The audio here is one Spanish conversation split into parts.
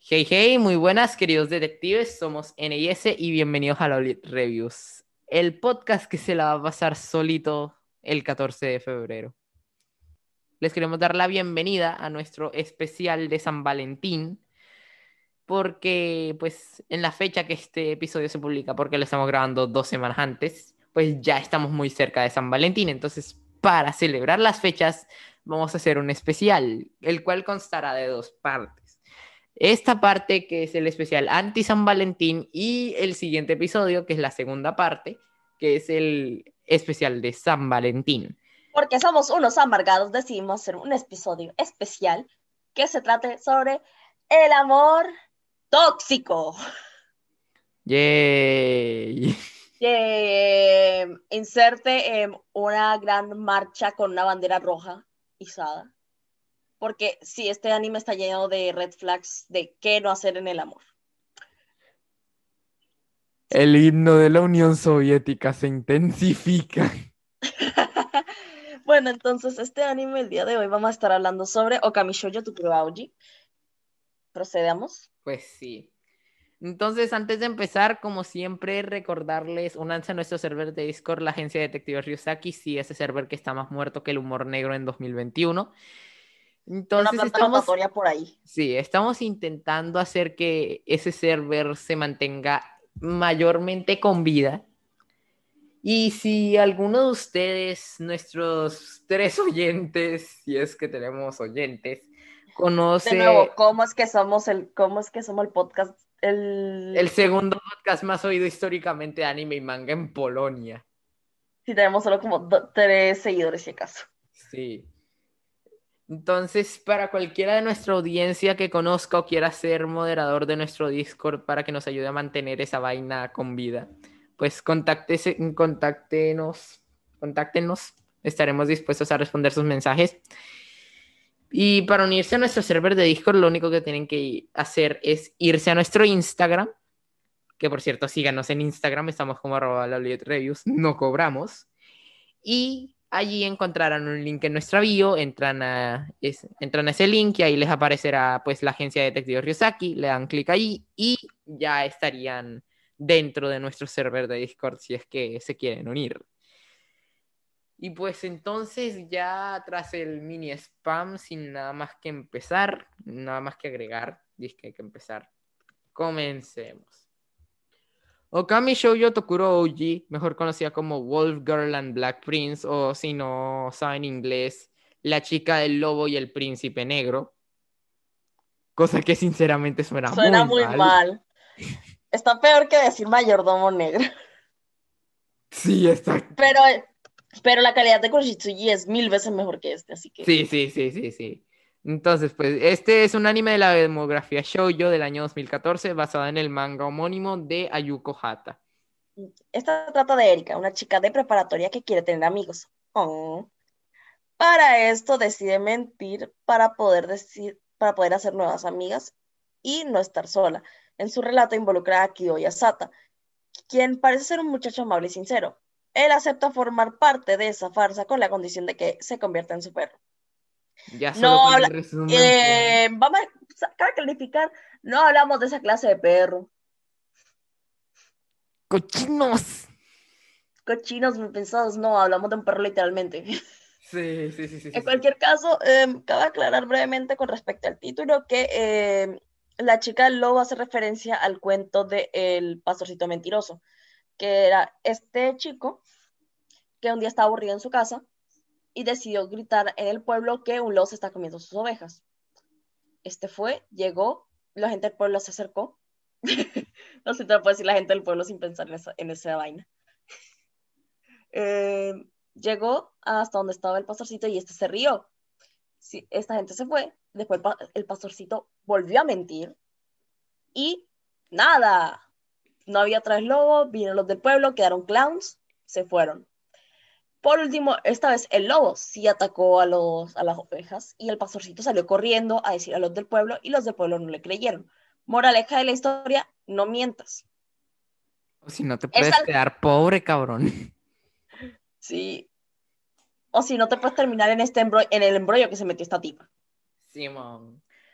Hey, hey, muy buenas, queridos detectives. Somos NIS y bienvenidos a Lolit Reviews, el podcast que se la va a pasar solito el 14 de febrero. Les queremos dar la bienvenida a nuestro especial de San Valentín, porque, pues, en la fecha que este episodio se publica, porque lo estamos grabando 2 semanas antes, pues ya estamos muy cerca de San Valentín. Entonces, para celebrar las fechas, vamos a hacer un especial, el cual constará de 2 partes. Esta parte que es el especial anti San Valentín y el siguiente episodio que es la segunda parte que es el especial de San Valentín. Porque somos unos amargados, decidimos hacer un episodio especial que se trate sobre el amor tóxico. Yay. Inserte una gran marcha con una bandera roja izada. Porque sí, este anime está lleno de red flags de qué no hacer en el amor. El himno de la Unión Soviética se intensifica. Bueno, entonces este anime el día de hoy vamos a estar hablando sobre Okami Shoujo Tukuruauji. Procedamos. Pues sí. Entonces, antes de empezar, como siempre, recordarles, únanse a nuestro server de Discord, la agencia de detectives Ryusaki, sí, ese server que está más muerto que el humor negro en 2021. Una Entonces, planta rotatoria por ahí. sí, estamos intentando hacer que ese server se mantenga mayormente con vida. Y si alguno de ustedes, nuestros 3 oyentes, si es que tenemos oyentes, De nuevo, conoce cómo es que somos el podcast, el el segundo podcast más oído históricamente de anime y manga en Polonia. si tenemos solo como 3 seguidores si acaso. Sí. Entonces, para cualquiera de nuestra audiencia que conozca o quiera ser moderador de nuestro Discord para que nos ayude a mantener esa vaina con vida, pues contáctenos, estaremos dispuestos a responder sus mensajes. Y para unirse a nuestro server de Discord, lo único que tienen que hacer es irse a nuestro Instagram, que por cierto, síganos en Instagram, estamos como @reviews, no cobramos. Y allí encontrarán un link en nuestra bio, entran a ese link y ahí les aparecerá pues la agencia de detectives Ryusaki, le dan clic ahí y ya estarían dentro de nuestro server de Discord si es que se quieren unir. Y pues entonces ya tras el mini spam, sin nada más que empezar, nada más que agregar, dice que hay que empezar. Comencemos. Okami Shoujo Tokuro Ouji, mejor conocida como Wolf Girl and Black Prince, o si no saben inglés, La chica del lobo y el príncipe negro, cosa que sinceramente suena Suena muy muy mal. mal. Está peor que decir mayordomo negro. Sí, está. Pero, pero la calidad de Kuroshitsuji es 1000 veces mejor que este, así que. Sí, sí, sí, sí, sí. Entonces, pues, este es un anime de la demografía shoujo del año 2014, basado en el manga homónimo de Ayuko Hata. Esta trata de Erika, una chica de preparatoria que quiere tener amigos. Oh. Para esto decide mentir para poder hacer nuevas amigas y no estar sola. En su relato involucra a Kiyoya Sata, quien parece ser un muchacho amable y sincero. Él acepta formar parte de esa farsa con la condición de que se convierta en su perro. Ya solo No con habla, el resumen, pues. vamos a calificar, no hablamos de esa clase de perro. ¡Cochinos! Cochinos mal pensados, no, hablamos de un perro literalmente. Sí, sí, sí, sí, sí, En sí. cualquier caso, cabe aclarar brevemente con respecto al título que la chica del lobo hace referencia al cuento de El pastorcito mentiroso, que era este chico que un día estaba aburrido en su casa y decidió gritar en el pueblo que un lobo se está comiendo sus ovejas. Este fue, llegó, la gente del pueblo se acercó. No sé, te puedo decir la gente del pueblo sin pensar en esa vaina. Eh, Llegó hasta donde estaba el pastorcito y este se rió. Sí, esta gente se fue, después el pastorcito volvió a mentir y nada, no había tres lobos, vinieron los del pueblo, quedaron clowns, se fueron. Por último, esta vez el lobo sí atacó a las ovejas y el pastorcito salió corriendo a decir a los del pueblo y los del pueblo no le creyeron. Moraleja de la historia, no mientas. O si no te Esa, puedes quedar pobre, cabrón. sí, o si no te puedes terminar en, en el embrollo que se metió esta tipa. Simón.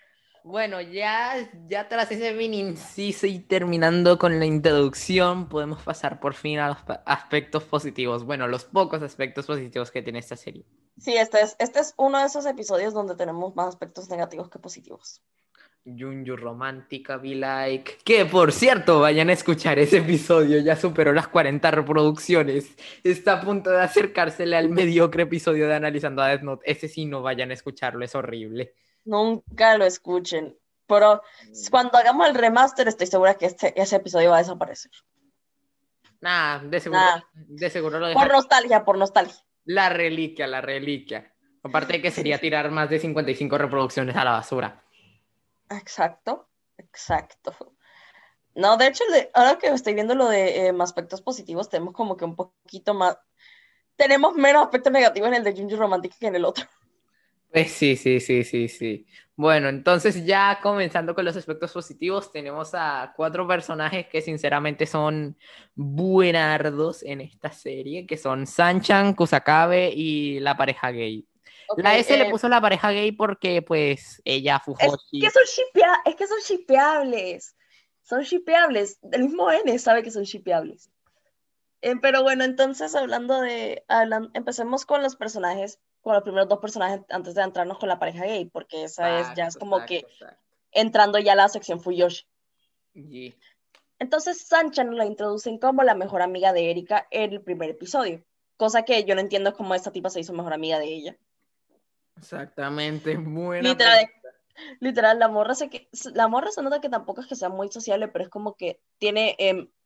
Bueno, ya tras ese mini inciso y terminando con la introducción, podemos pasar por fin a los aspectos positivos. Bueno, los pocos aspectos positivos que tiene esta serie. Sí, este es uno de esos episodios donde tenemos más aspectos negativos que positivos. Junju Romántica Be Like. Que por cierto, vayan a escuchar ese episodio, ya superó las 40 reproducciones. Está a punto de acercársele al mediocre episodio de Analizando a Death Note. Ese sí, no vayan a escucharlo, es horrible. Nunca lo escuchen. Pero cuando hagamos el remaster, estoy segura que ese episodio va a desaparecer. Nah, Nada. de seguro lo Por dejaré. nostalgia, por nostalgia. La reliquia, la reliquia. Aparte de que sería tirar más de 55 reproducciones a la basura. Exacto, exacto. No, de hecho, ahora que estoy viendo lo de aspectos positivos, tenemos como que un poquito más. Tenemos menos aspectos negativos en el de Junjo Romantic que en el otro. Pues sí, sí, sí, sí, sí. Bueno, entonces ya comenzando con los aspectos positivos, tenemos a 4 personajes que sinceramente son buenardos en esta serie, que son Sanchan, Kusakabe y la pareja gay. Ok, La S le puso la pareja gay porque pues ella, Fujoshi. es que son shippeables. Son shippeables. El mismo N sabe que son shippeables. Pero bueno, entonces empecemos con los personajes, con los primeros dos personajes antes de entrarnos con la pareja gay, porque ya es Exacto, como exacto, que exacto. entrando ya a la sección Fuyoshi. Y- Entonces Sancha nos la introducen como la mejor amiga de Erika en el primer episodio, cosa que yo no entiendo cómo esta tipa se hizo mejor amiga de ella. Exactamente, buena Literal, pregunta. literal, la morra se nota que tampoco es que sea muy sociable, pero es como que tiene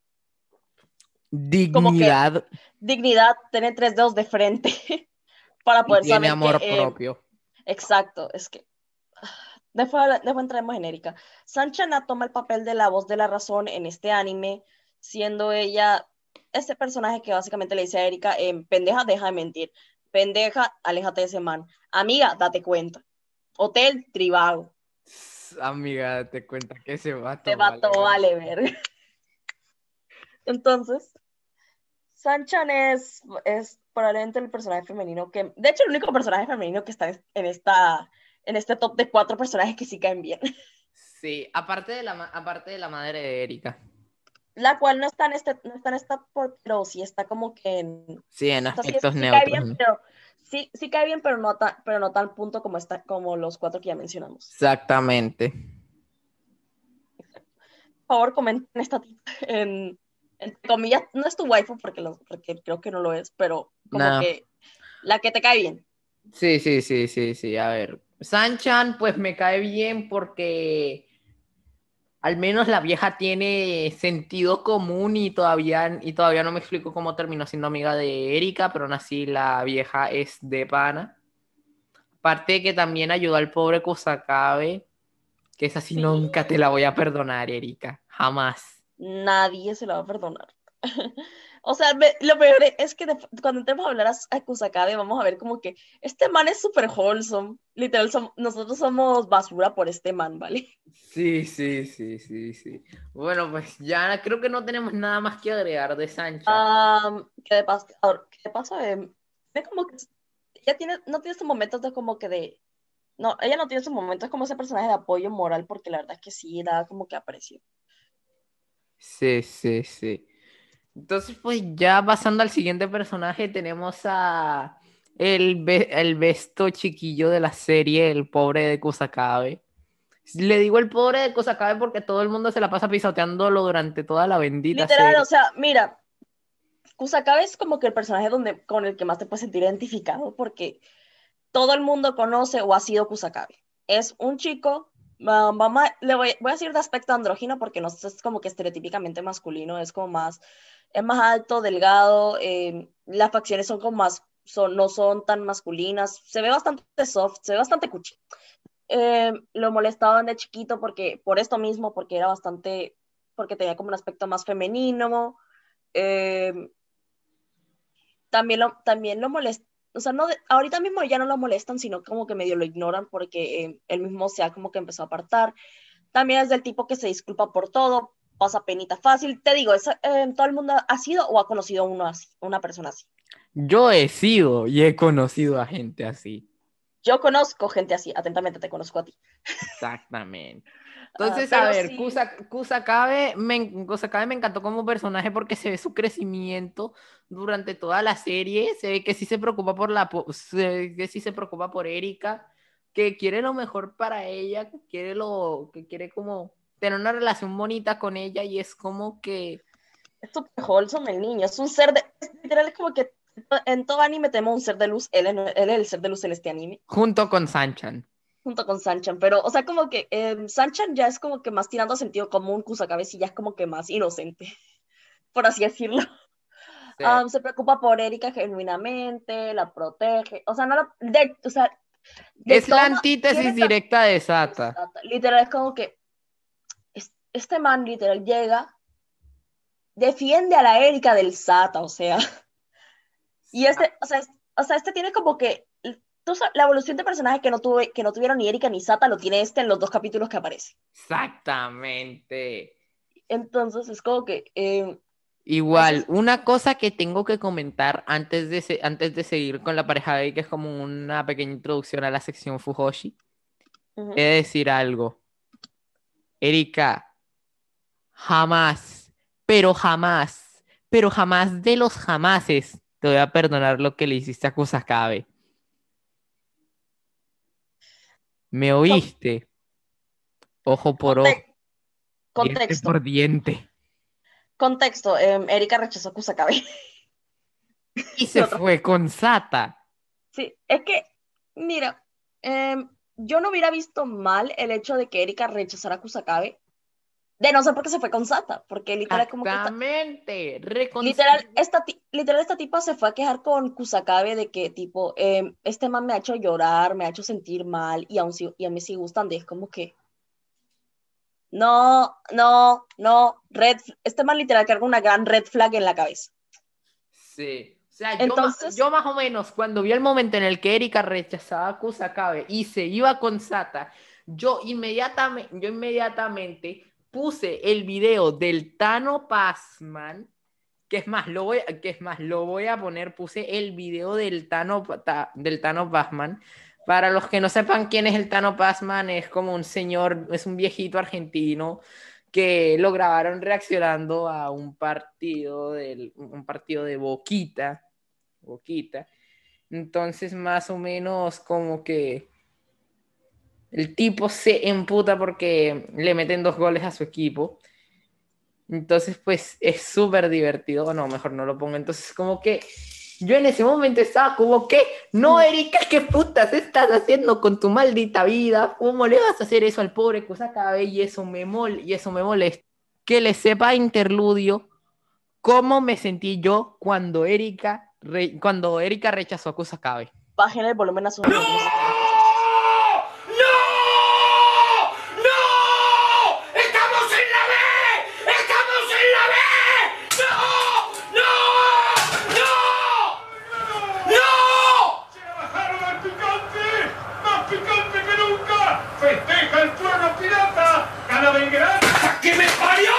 como que Dignidad dignidad, tiene tres dedos de frente para y poder tiene saber que, amor propio. exacto, es que después entraremos en Erika. Sanchana toma el papel de la voz de la razón en este anime, siendo ella este personaje que básicamente le dice a Erika, pendeja, deja de mentir, pendeja, aléjate de ese man, amiga, date cuenta, hotel, tribago, Amiga, te cuenta que ese te vato vato, vale ver. vale ver. Entonces, Sanchan es probablemente el personaje femenino que, de hecho, el único personaje femenino que está en este top de 4 personajes que sí caen bien. Sí, aparte de aparte de la madre de Erika. La cual pero sí está como que Sí, en o sea, aspectos sí cae neutros, bien, ¿no? pero sí cae bien, pero no tan punto como los 4 que ya mencionamos. Exactamente. Por favor, comenten esta tipa entre comillas, no es tu waifu porque creo que no lo es, pero como No. que la que te cae bien. Sí, sí, sí, sí, sí. A ver. Sanchan, pues me cae bien porque al menos la vieja tiene sentido común y todavía no me explico cómo terminó siendo amiga de Erika, pero aún así la vieja es de pana. Aparte de que también ayudó al pobre Kusakabe, que esa sí Sí, nunca te la voy a perdonar, Erika. Jamás. nadie se la va a perdonar. O sea, lo peor es que cuando entremos a hablar a Kusakabe, vamos a ver como que este man es súper wholesome. Literal, nosotros somos basura por este man, ¿vale? Sí, sí, sí, sí, sí. Bueno, pues ya creo que no tenemos nada más que agregar de Sancha. ¿Qué de paso? Ve como que ella no tiene estos momentos de como que de. No, ella no tiene estos momentos como ese personaje de apoyo moral, porque la verdad es que sí da como que aprecio. Sí, sí, sí. Entonces, pues ya pasando al siguiente personaje, tenemos a el besto chiquillo de la serie, el pobre de Kusakabe. Le digo el pobre de Kusakabe porque todo el mundo se la pasa pisoteándolo durante toda la bendita Literal, o serie. sea, mira, Kusakabe es como que el personaje con el que más te puedes sentir identificado, porque todo el mundo conoce o ha sido Kusakabe. Es un chico, voy a decir de aspecto andrógino porque no es como que estereotípicamente masculino, es más alto, delgado, las facciones son como no son tan masculinas, se ve bastante soft, se ve bastante cuchi. Lo molestaban de chiquito por esto mismo, porque tenía como un aspecto más femenino. Eh, también lo molesta, o sea, no, ahorita mismo ya no lo molestan, sino como que medio lo ignoran porque él mismo se ha como que empezó a apartar. También es del tipo que se disculpa por todo, pasa penita fácil. Te digo, todo el mundo ha sido o ha conocido una persona así. Yo he sido y he conocido a gente así. Yo conozco gente así, atentamente te conozco a ti. Exactamente. Entonces, a Pero ver, sí, Kusakabe me encantó como personaje porque se ve su crecimiento durante toda la serie. Se ve que sí se preocupa se ve que sí se preocupa por Erika, que quiere lo mejor para ella, que quiere como tener una relación bonita con ella y es como que es súper wholesome el niño. Es un ser de. Literal, es como que en todo anime tenemos un ser de luz. Él es el ser de luz en este anime, junto con Sanchan. junto con Sanchan. Pero, o sea, como que Sanchan ya es como que más tirando a sentido común, Kusakabe sí ya es como que más inocente, por así decirlo. Sí. Se preocupa por Erika genuinamente, la protege. O sea, no o sea, de Es la todo, antítesis tiene tan. directa de Sata. Literal, es como que este man literal llega, defiende a la Erika del SATA, o sea. Y este tiene como que la evolución de personajes que no tuvieron ni Erika ni Sata lo tiene este en los 2 capítulos que aparece. Exactamente. Entonces es como que eso Igual, es. una cosa que tengo que comentar antes de seguir con la pareja gay, que es como una pequeña introducción a la sección Fujoshi, he Ujú. de decir algo. Erika, jamás, pero jamás de los jamases te voy a perdonar lo que le hiciste a Kusakabe. ¿Me Con- oíste? Ojo por ojo, conte- diente contexto. por diente. Contexto. Erika rechazó a Kusakabe. Y Sin se otras fue palabras. con Sata. Sí, es que, mira, yo no hubiera visto mal el hecho de que Erika rechazara a Kusakabe, de no ser porque se fue con Sata, porque literal como que Exactamente. literal, esta tipa se fue a quejar con Kusakabe de que, tipo, este man me ha hecho llorar, me ha hecho sentir mal y a mí sí gustan de, es como que, no, no, no, este man literal carga una gran red flag en la cabeza. Sí. O sea, Entonces, yo más o menos, cuando vi el momento en el que Erika rechazaba a Kusakabe y se iba con Sata, yo inmediatamente puse el video del Tano Passman, lo voy a poner, puse el video del Tano Passman. Para los que no sepan quién es el Tano Passman, es como un señor, es un viejito argentino que lo grabaron reaccionando a un partido de Boquita. Entonces, más o menos como que el tipo se emputa porque le meten 2 goles a su equipo. Entonces, pues es súper divertido. O no, mejor no lo pongo. Entonces, como que yo en ese momento estaba como que, no, Erika, ¿qué putas estás haciendo con tu maldita vida? ¿Cómo le vas a hacer eso al pobre Kusakabe? Y eso me molesta. Que le sepa interludio cómo me sentí yo cuando Erika rechazó a Kusakabe. bajen el volumen a sus ¡No! oídos, no se están escuchando. ¡No! ¡No! ¡Estamos en la B! ¡Estamos en la B! ¡No! ¡No! ¡No! ¡No! ¡Se la bajaron al picante! ¡Más picante que nunca! ¡Festeja el trueno pirata! ¡Gana Belgrano! ¡Hasta que me parió!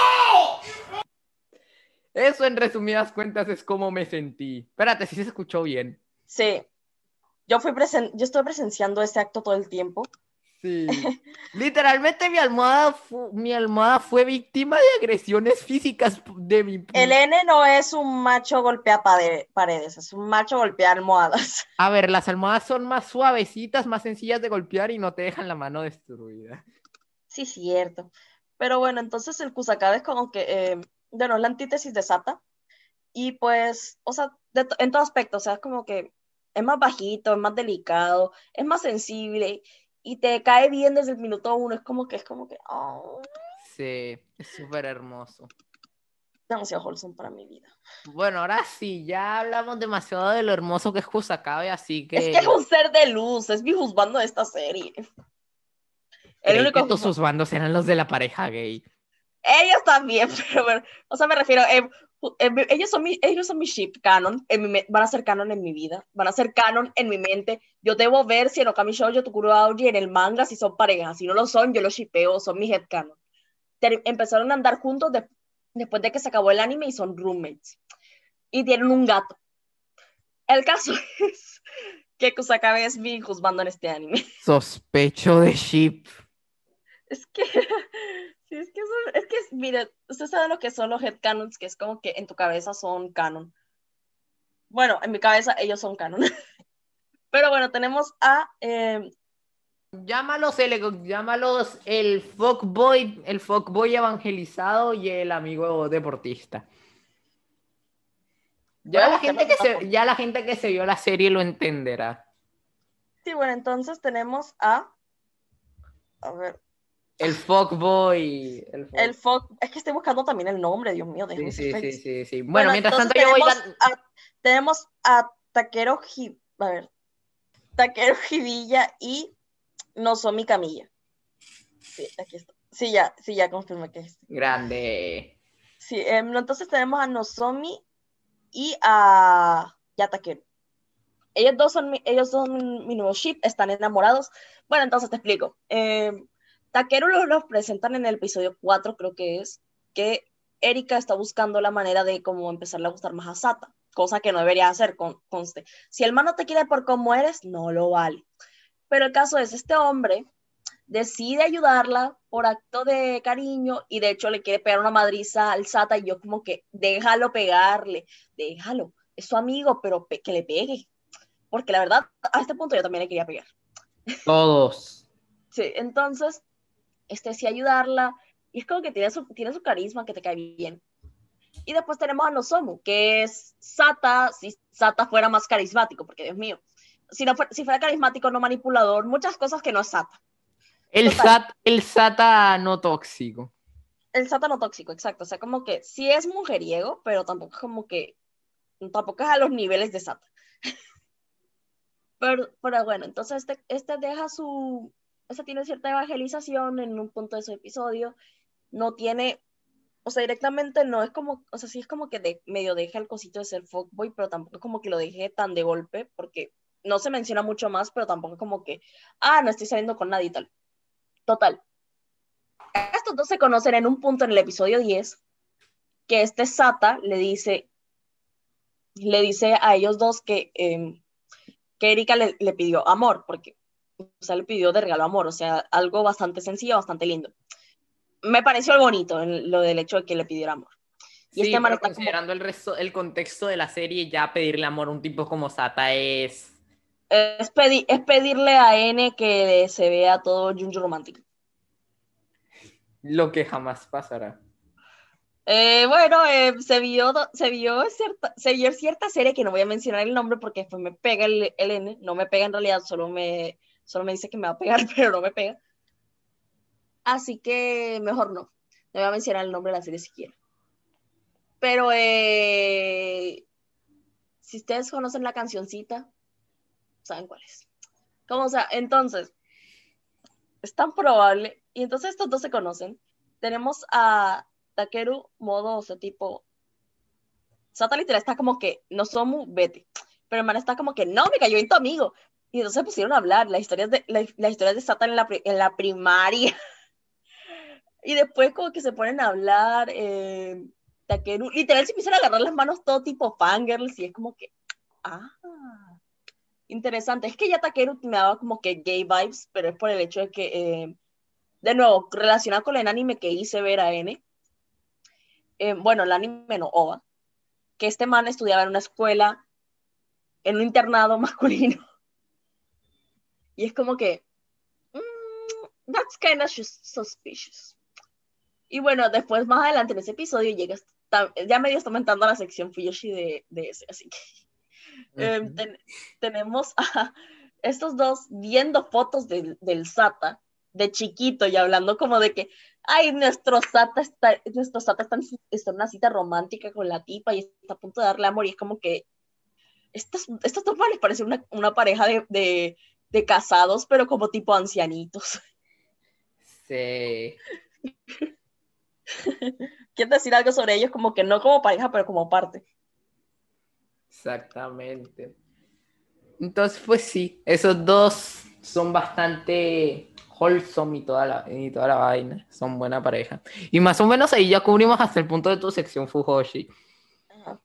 Eso en resumidas cuentas es cómo me sentí. Espérate, si se escuchó bien. Sí, yo estuve presenciando este acto todo el tiempo. Sí. Literalmente mi almohada fue víctima de agresiones físicas de mi... El N no es un macho golpea paredes, es un macho golpea almohadas. A ver, las almohadas son más suavecitas, más sencillas de golpear y no te dejan la mano destruida. Sí, cierto. Pero bueno, entonces el Kusakabe es como que, bueno, es la antítesis de Sata. Y pues, o sea, en todo aspecto, o sea, es como que es más bajito, es más delicado, es más sensible y te cae bien desde el minuto uno. Es como que, oh, Sí, es súper hermoso. demasiado wholesome para mi vida. Bueno, ahora sí, ya hablamos demasiado de lo hermoso que es Kusakabe, así Es que es que un ser de luz, es mi juzgando de esta serie. El creí que único todos sus bandos eran los de la pareja gay. Ellos también, pero bueno, o sea, me refiero, ellos son mi ship canon, van a ser canon en mi vida, van a ser canon en mi mente. Yo debo ver si en Okami Shoujo, Tokuro Aoji, en el manga, si son parejas. Si no lo son, yo los shippeo, son mi head canon. Empezaron a andar juntos después de que se acabó el anime y son roommates. Y tienen un gato. El caso es que Kusakabe es mi juzgando en este anime. Sospecho de Ship. Es que, sí, mire, usted sabe lo que son los headcanons, que es como que en tu cabeza son canon. Bueno, en mi cabeza ellos son canon. Pero bueno, tenemos a, Llámalos el fuckboy evangelizado y el amigo deportista. voy a buscarlo de todas formas. Ya la gente que se vio la serie lo entenderá. Sí, bueno, entonces tenemos a ver, El fuckboy. es que estoy buscando también el nombre, Dios mío, déjame ser feliz. Sí. Bueno, Bueno, mientras entonces tanto yo voy tenemos a Takeru Hibilla y Nozomi Camilla. Sí, aquí está. Sí, ya confirmé que es. Grande. Sí, entonces tenemos a Nozomi y a Takeru. Ellos dos son mi nuevo ship, están enamorados. Bueno, entonces te explico. Takeru los presentan en el episodio 4, creo que es, que Erika está buscando la manera de cómo empezarle a gustar más a Sata, cosa que no debería hacer, conste. Si el man no te quiere por cómo eres, no lo vale. Pero el caso es, este hombre decide ayudarla por acto de cariño y de hecho le quiere pegar una madriza al Sata y yo como que déjalo pegarle, déjalo, es su amigo, pero que le pegue. Porque la verdad, a este punto yo también le quería pegar. Todos. Sí, entonces, sí ayudarla, y es como que tiene su carisma, que te cae bien. Y después tenemos a Nozomu, que es Sata, si Sata fuera más carismático, porque Dios mío, si fuera carismático, no manipulador, muchas cosas que no es Sata. El Sata no tóxico. El Sata no tóxico, exacto, o sea, como que sí es mujeriego, pero tampoco es como que, tampoco es a los niveles de Sata. Pero bueno, entonces tiene cierta evangelización en un punto de su episodio, no tiene, o sea, directamente no es como, o sea, sí es como que medio deja el cosito de ser fuckboy, pero tampoco es como que lo deje tan de golpe, porque no se menciona mucho más, pero tampoco es como que, no estoy saliendo con nadie y tal. Total. Estos dos se conocen en un punto en el episodio 10, que Sata le dice a ellos dos que Erika le pidió amor, porque, o sea, le pidió de regalo amor, o sea, algo bastante sencillo, bastante lindo. Me pareció bonito lo del hecho de que le pidiera amor. Y Sí, este man pero está considerando el contexto de la serie, ya pedirle amor a un tipo como Sata es es pedirle a N que se vea todo Junjo romántico. lo que jamás pasará. Bueno, se vio cierta serie que no voy a mencionar el nombre porque después me pega el N, no me pega en realidad, solo me dice que me va a pegar, pero no me pega. Así que mejor no voy a mencionar el nombre de la serie siquiera. Pero si ustedes conocen la cancioncita, saben cuál es. Como, o sea, entonces, es tan probable. Y entonces estos dos se conocen. Tenemos a Takeru, modo, o sea, tipo, Sata literal está como que, no somos, vete. Pero el man está como que, no, me cayó en tu amigo. Y entonces se pusieron a hablar las historias de Sata en la primaria. Y después como que se ponen a hablar, Takeru, literal se empiezan a agarrar las manos todo tipo fangirls y es como que, interesante. Es que ya Takeru me daba como que gay vibes, pero es por el hecho de que, de nuevo, relacionado con el anime que hice ver a N, bueno, el anime no, OVA, que este man estudiaba en una escuela, en un internado masculino. Y es como que, that's kind of suspicious. Y bueno, después más adelante en ese episodio ya medio está aumentando la sección Fuyoshi de ese, así que tenemos a estos dos viendo fotos del Sata de chiquito y hablando como de que, ay, nuestro Sata está en una cita romántica con la tipa y está a punto de darle amor y es como que estos dos pares parecen una pareja de casados, pero como tipo ancianitos. Sí. ¿Quieres decir algo sobre ellos? Como que no como pareja, pero como parte. Exactamente. Entonces, pues sí, esos dos son bastante wholesome y toda la vaina. Son buena pareja. Y más o menos ahí ya cubrimos hasta el punto de tu sección Fujoshi. Ajá.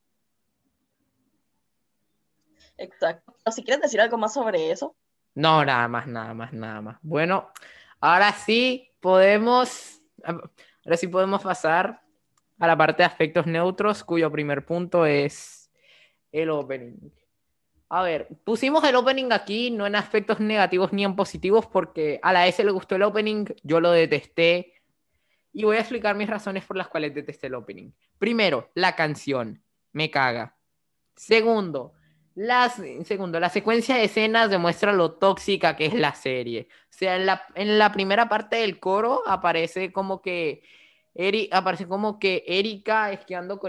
Exacto. Si quieres decir algo más sobre eso. No, nada más. Bueno, ahora sí, ahora sí podemos pasar a la parte de aspectos neutros, cuyo primer punto es el opening. A ver, pusimos el opening aquí, no en aspectos negativos ni en positivos, porque a la S le gustó el opening, yo lo detesté, y voy a explicar mis razones por las cuales detesté el opening. Primero, la canción, me caga. Segundo, la secuencia de escenas demuestra lo tóxica que es la serie. O sea, en la primera parte del coro aparece como que Erika esquiando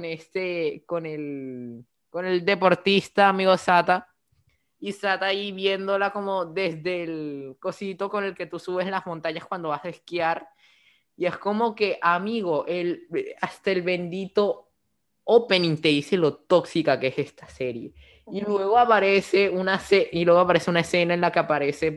con el deportista amigo Sata. Y Sata ahí viéndola como desde el cosito con el que tú subes las montañas cuando vas a esquiar. Y es como que, amigo, hasta el bendito opening te dice lo tóxica que es esta serie. Y luego aparece una escena en la que aparece,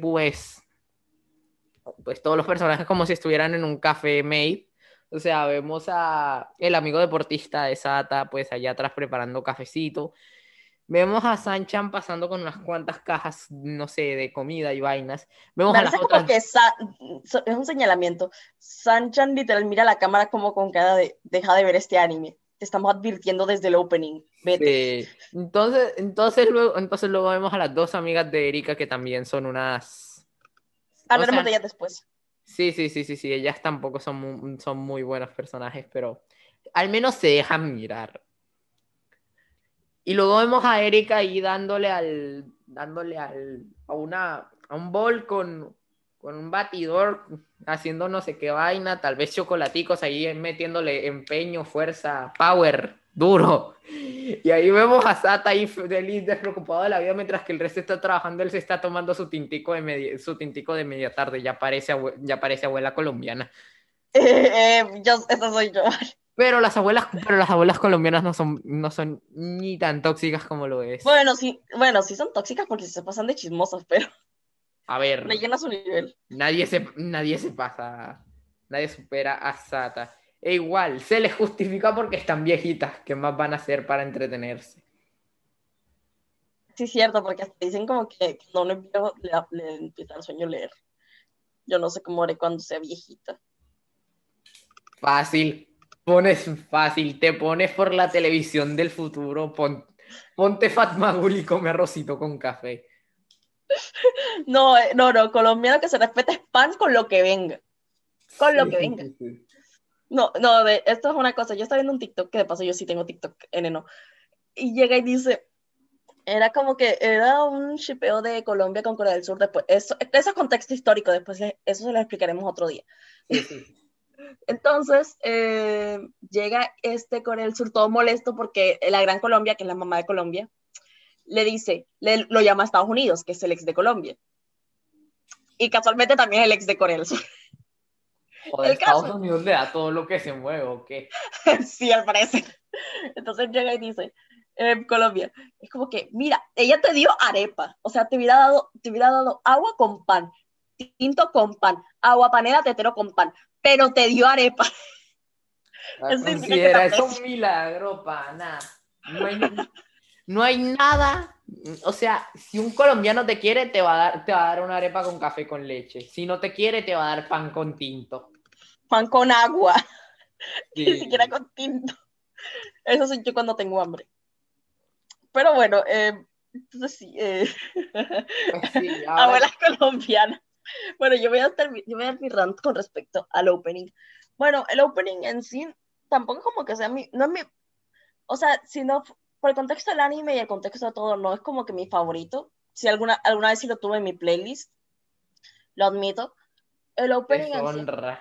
pues todos los personajes como si estuvieran en un café mate. O sea, vemos a el amigo deportista de Sata, pues allá atrás preparando cafecito. Vemos a Sanchan pasando con unas cuantas cajas, no sé, de comida y vainas. Vemos Me a las parece como otras. que es un señalamiento. Sanchan literal mira la cámara como con cara de deja de ver este anime. Te estamos advirtiendo desde el opening. Vete. Sí. Entonces luego vemos a las dos amigas de Erika que también son unas. O Hablaremos sea, de ellas después. sí, sí, sí, sí, sí. Ellas tampoco son muy buenos personajes, pero al menos se dejan mirar. Y luego vemos a Erika ahí a un bol con un batidor, haciendo no sé qué vaina, tal vez chocolaticos ahí metiéndole empeño, fuerza, power, duro. Y ahí vemos a Sata ahí feliz, despreocupado de la vida, mientras que el resto está trabajando, él se está tomando su tintico de media tarde, ya parece abuela colombiana. Esa soy yo. Pero las abuelas colombianas no son ni tan tóxicas como lo es. Bueno, sí son tóxicas porque se pasan de chismosas, pero A ver, no llegan a su nivel. nadie se pasa, nadie supera a Sata. E igual, se les justifica porque están viejitas, ¿qué más van a hacer para entretenerse? Sí, cierto, porque hasta dicen como que cuando uno es viejo le empieza el sueño a leer. Yo no sé cómo haré cuando sea viejita. Fácil, te pones por la televisión del futuro, ponte Fatmagul y come arrocito con café. No, no, colombiano que se respete es pan con lo que venga. Con lo Sí, que sí, venga. sí, sí. No, esto es una cosa. Yo estaba viendo un TikTok, que de paso yo sí tengo TikTok, no. Y llega y dice, era como que era un shipeo de Colombia con Corea del Sur. Después, eso es contexto histórico, después eso se lo explicaremos otro día. Sí, sí. Entonces, llega Corea del Sur todo molesto porque la Gran Colombia, que es la mamá de Colombia, le dice, lo llama a Estados Unidos, que es el ex de Colombia. Y casualmente también es el ex de Corea del Sur. O de El Estados caso, Unidos le da todo lo que se mueve, ¿o qué? sí, al parecer. Entonces llega y dice, Colombia, es como que, mira, ella te dio arepa, o sea, te hubiera dado agua con pan, tinto con pan, agua panela, tetero con pan, pero te dio arepa. Eso significa que te Considera eso un aprecio. milagro, pana. No hay nada. O sea, si un colombiano te quiere, te va a dar una arepa con café con leche. Si no te quiere, te va a dar pan con tinto. Pan con agua, ni siquiera Sí. con tinto. Eso soy yo cuando tengo hambre. Pero bueno, entonces sí, Pues sí, ahora abuelas colombianas. Bueno, yo voy a dar mi rant con respecto al opening. Bueno, el opening en sí tampoco es como que sea no es mi, o sea, sino por el contexto del anime y el contexto de todo, no es como que mi favorito. Si alguna vez sí lo tuve en mi playlist, lo admito. El opening en sí, deshonra.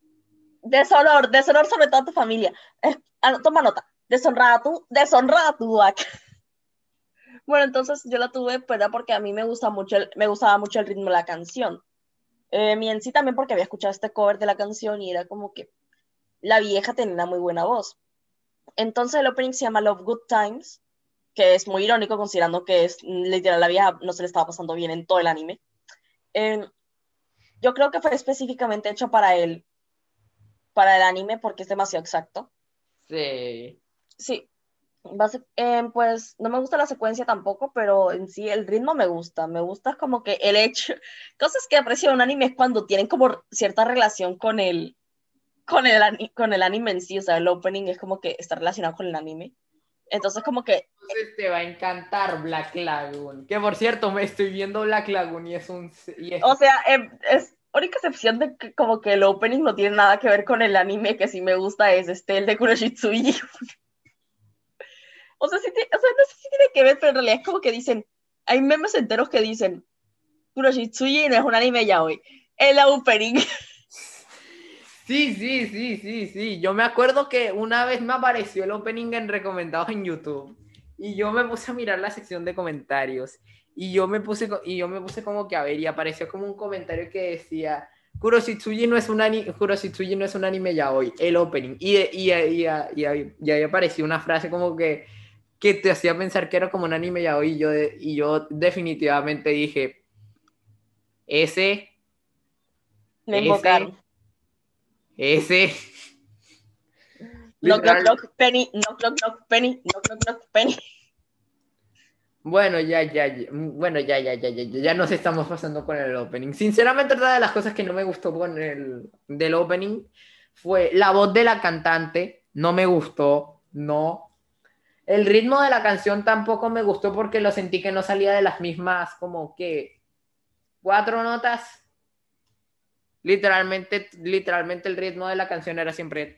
deshonor sobre toda tu familia. Toma nota, deshonrada tú, Duac. Bueno, entonces yo la tuve, pero porque a mí me gustaba mucho el ritmo de la canción. Y en sí también porque había escuchado este cover de la canción y era como que la vieja tenía una muy buena voz. Entonces el opening se llama Love Good Times, que es muy irónico considerando que es literal la vieja no se le estaba pasando bien en todo el anime. Eh, yo creo que fue específicamente hecho para el anime porque es demasiado exacto. Sí. Sí, Pues no me gusta la secuencia tampoco, pero en sí el ritmo me gusta. Me gusta como que el hecho, cosas que aprecio de un anime es cuando tienen como cierta relación con el anime en sí, o sea, el opening es como que está relacionado con el anime. Entonces como que, Entonces te va a encantar Black Lagoon. Que por cierto, me estoy viendo Black Lagoon o sea, es única excepción de que como que el opening no tiene nada que ver con el anime que sí me gusta es el de Kuroshitsuji. O sea, o sea, no sé si tiene que ver, pero en realidad es como que dicen, hay memes enteros que dicen, Kuroshitsuji no es un anime ya hoy, el opening. Sí, sí, sí, sí, sí. Yo me acuerdo que una vez me apareció el opening en recomendados en YouTube y yo me puse a mirar la sección de comentarios y yo me puse como que a ver y apareció como un comentario que decía Kuroshitsuji no es un anime ya hoy, el opening. Y ahí apareció una frase como que te hacía pensar que era como un anime ya hoy y yo definitivamente dije, ese, Me ese, invocaron. ese. Knock, knock, Literal. knock, penny, knock, knock, knock, penny, knock, knock, knock, penny. Bueno, bueno, ya nos estamos pasando con el opening. Sinceramente, otra de las cosas que no me gustó con el del opening fue la voz de la cantante. No me gustó, no. El ritmo de la canción tampoco me gustó porque lo sentí que no salía de las mismas, como que, cuatro notas. Literalmente el ritmo de la canción era siempre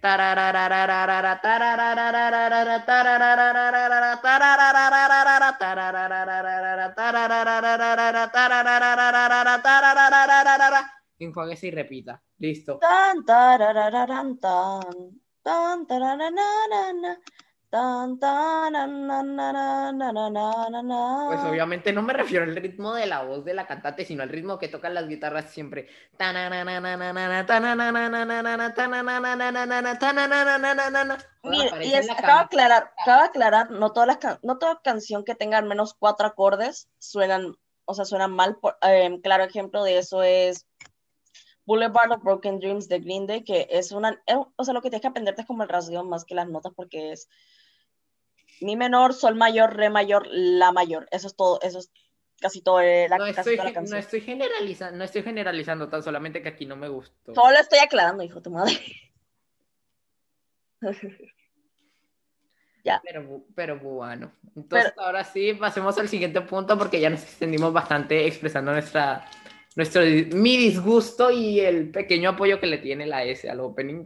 enjuáguese y repita. Listo. Tan, tarararán, tan, tan, tarararana, tan, tananananananananana. Pues obviamente no me refiero al ritmo de la voz de la cantante, sino al ritmo que tocan las guitarras siempre. Joder, Mira, aparece en la acaba de cama. aclarar, no no toda canción que tenga al menos 4 acordes suenan, o sea, suenan mal. Claro ejemplo de eso es Boulevard of Broken Dreams de Green Day, que o sea, lo que tienes que aprenderte es como el rasgueo más que las notas, porque es mi menor, sol mayor, re mayor, la mayor. Eso es todo, eso es casi todo, casi toda la canción. No estoy generalizando tan solamente que aquí no me gustó. Solo estoy aclarando, hijo de tu madre. Ya, Pero bueno. pero Entonces ahora sí, pasemos al siguiente punto porque ya nos extendimos bastante expresando mi disgusto y el pequeño apoyo que le tiene la S al opening.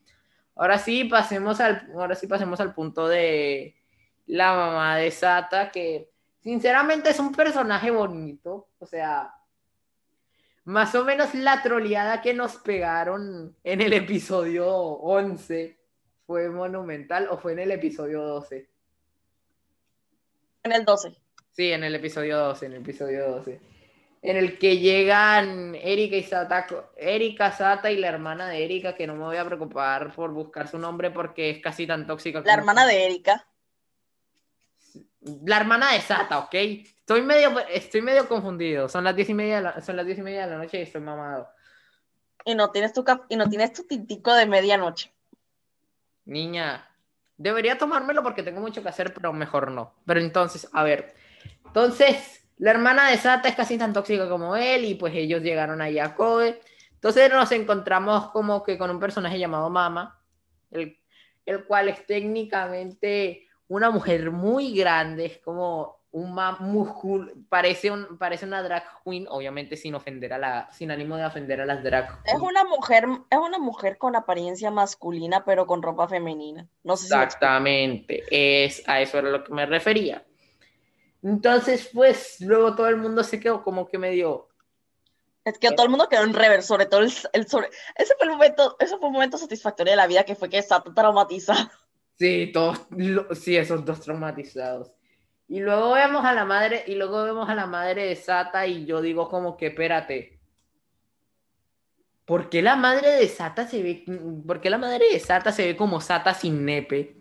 Ahora sí pasemos al punto de la mamá de Sata, que sinceramente es un personaje bonito. O sea, más o menos la troleada que nos pegaron en el episodio 11 fue monumental o fue en el episodio 12. en el 12. Sí, en el episodio 12. En el que llegan Erika, Sata y la hermana de Erika, que no me voy a preocupar por buscar su nombre porque es casi tan tóxica La como hermana de Erika. la hermana de Sata, ¿ok? Estoy medio confundido. Son las 10:30 de la noche y estoy mamado. Y no tienes tu tintico de medianoche. Niña, debería tomármelo porque tengo mucho que hacer, pero mejor no. Pero entonces, a ver. Entonces, la hermana de Sata es casi tan tóxica como él y pues ellos llegaron ahí a Kobe. Entonces nos encontramos como que con un personaje llamado Mama, el, el cual es técnicamente una mujer muy grande, es como músculo, parece una drag queen, obviamente sin ánimo de ofender a las drag queens. Es una mujer con apariencia masculina, pero con ropa femenina. No sé si me explico. Exactamente, a eso era lo que me refería. Entonces, pues, luego todo el mundo se quedó como que medio. Es que todo el mundo quedó en reverso, sobre todo ese fue un momento satisfactorio de la vida que fue que está traumatizado. Sí, sí, esos dos traumatizados. Y luego vemos a la madre de Sata y yo digo como que, espérate, ¿por qué la madre de Sata se ve, por qué la madre de Sata se ve como Sata sin nepe?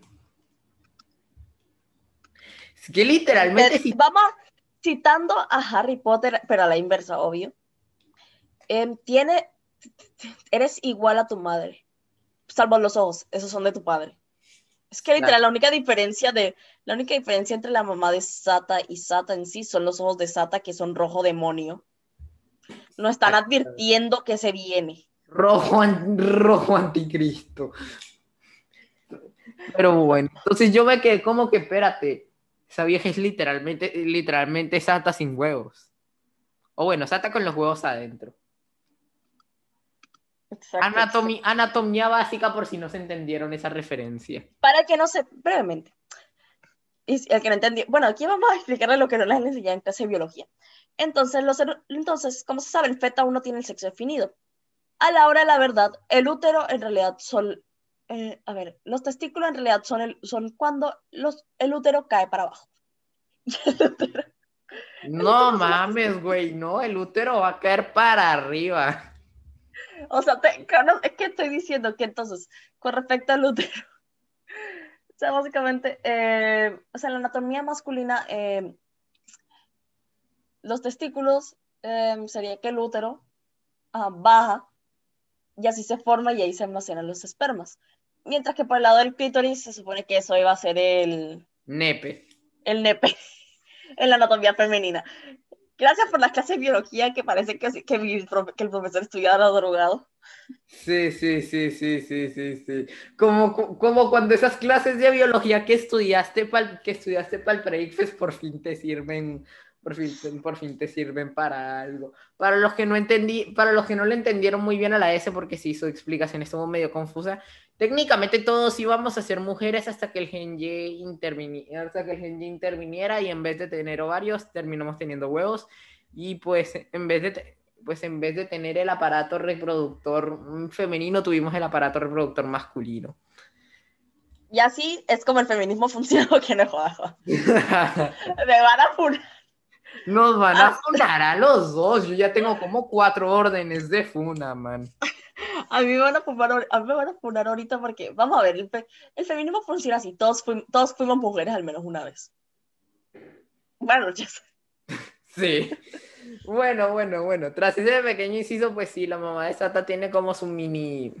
Es que literalmente sí. Vamos citando a Harry Potter, pero a la inversa, obvio. Em, tiene, Eres igual a tu madre, salvo los ojos, esos son de tu padre. Es que literal, la única diferencia entre la mamá de Sata y Sata en sí son los ojos de Sata, que son rojo demonio. No están advirtiendo que se viene. Rojo anticristo. Pero bueno, entonces yo me quedé como que, espérate, esa vieja es literalmente Sata sin huevos. O bueno, Sata con los huevos adentro. Exacto. Anatomía básica por si no se entendieron esa referencia. Para que no se, brevemente. Y el que no entendió, bueno, aquí vamos a explicarle lo que no les han enseñado en clase de biología. Entonces, como se sabe, el feto aún no tiene el sexo definido. A la hora de la verdad, el útero en realidad son, los testículos en realidad son cuando el útero cae para abajo. No mames, güey, no, el útero va a caer para arriba. O sea, es que estoy diciendo que entonces, con respecto al útero, o sea, básicamente, en la anatomía masculina, los testículos sería que el útero baja y así se forma y ahí se almacenan los espermas. Mientras que por el lado del clítoris se supone que eso iba a ser Nepe. el nepe en la anatomía femenina. Gracias por las clases de biología, que parece que el profesor estudiaba drogado. Sí. Como cuando esas clases de biología que estudiaste para el pre-ICFES por fin te sirven, por fin te sirven para algo. Para los que no le entendieron muy bien a la S, porque sí, su explicación estuvo medio confusa. Técnicamente todos íbamos a ser mujeres hasta que el gen Y interviniera, y en vez de tener ovarios, terminamos teniendo huevos. Y pues en vez de tener el aparato reproductor femenino, tuvimos el aparato reproductor masculino. Y así es como el feminismo funciona, que no jodas. Me van a funar. Nos van a funar a los dos. Yo ya tengo como 4 órdenes de funa, man. A mí me van a funar ahorita porque, vamos a ver, el feminismo funciona así. Todos fuimos mujeres al menos una vez. Bueno, ya sé. Sí. Bueno. Tras ese pequeño inciso, pues sí, la mamá de Sata tiene como su mini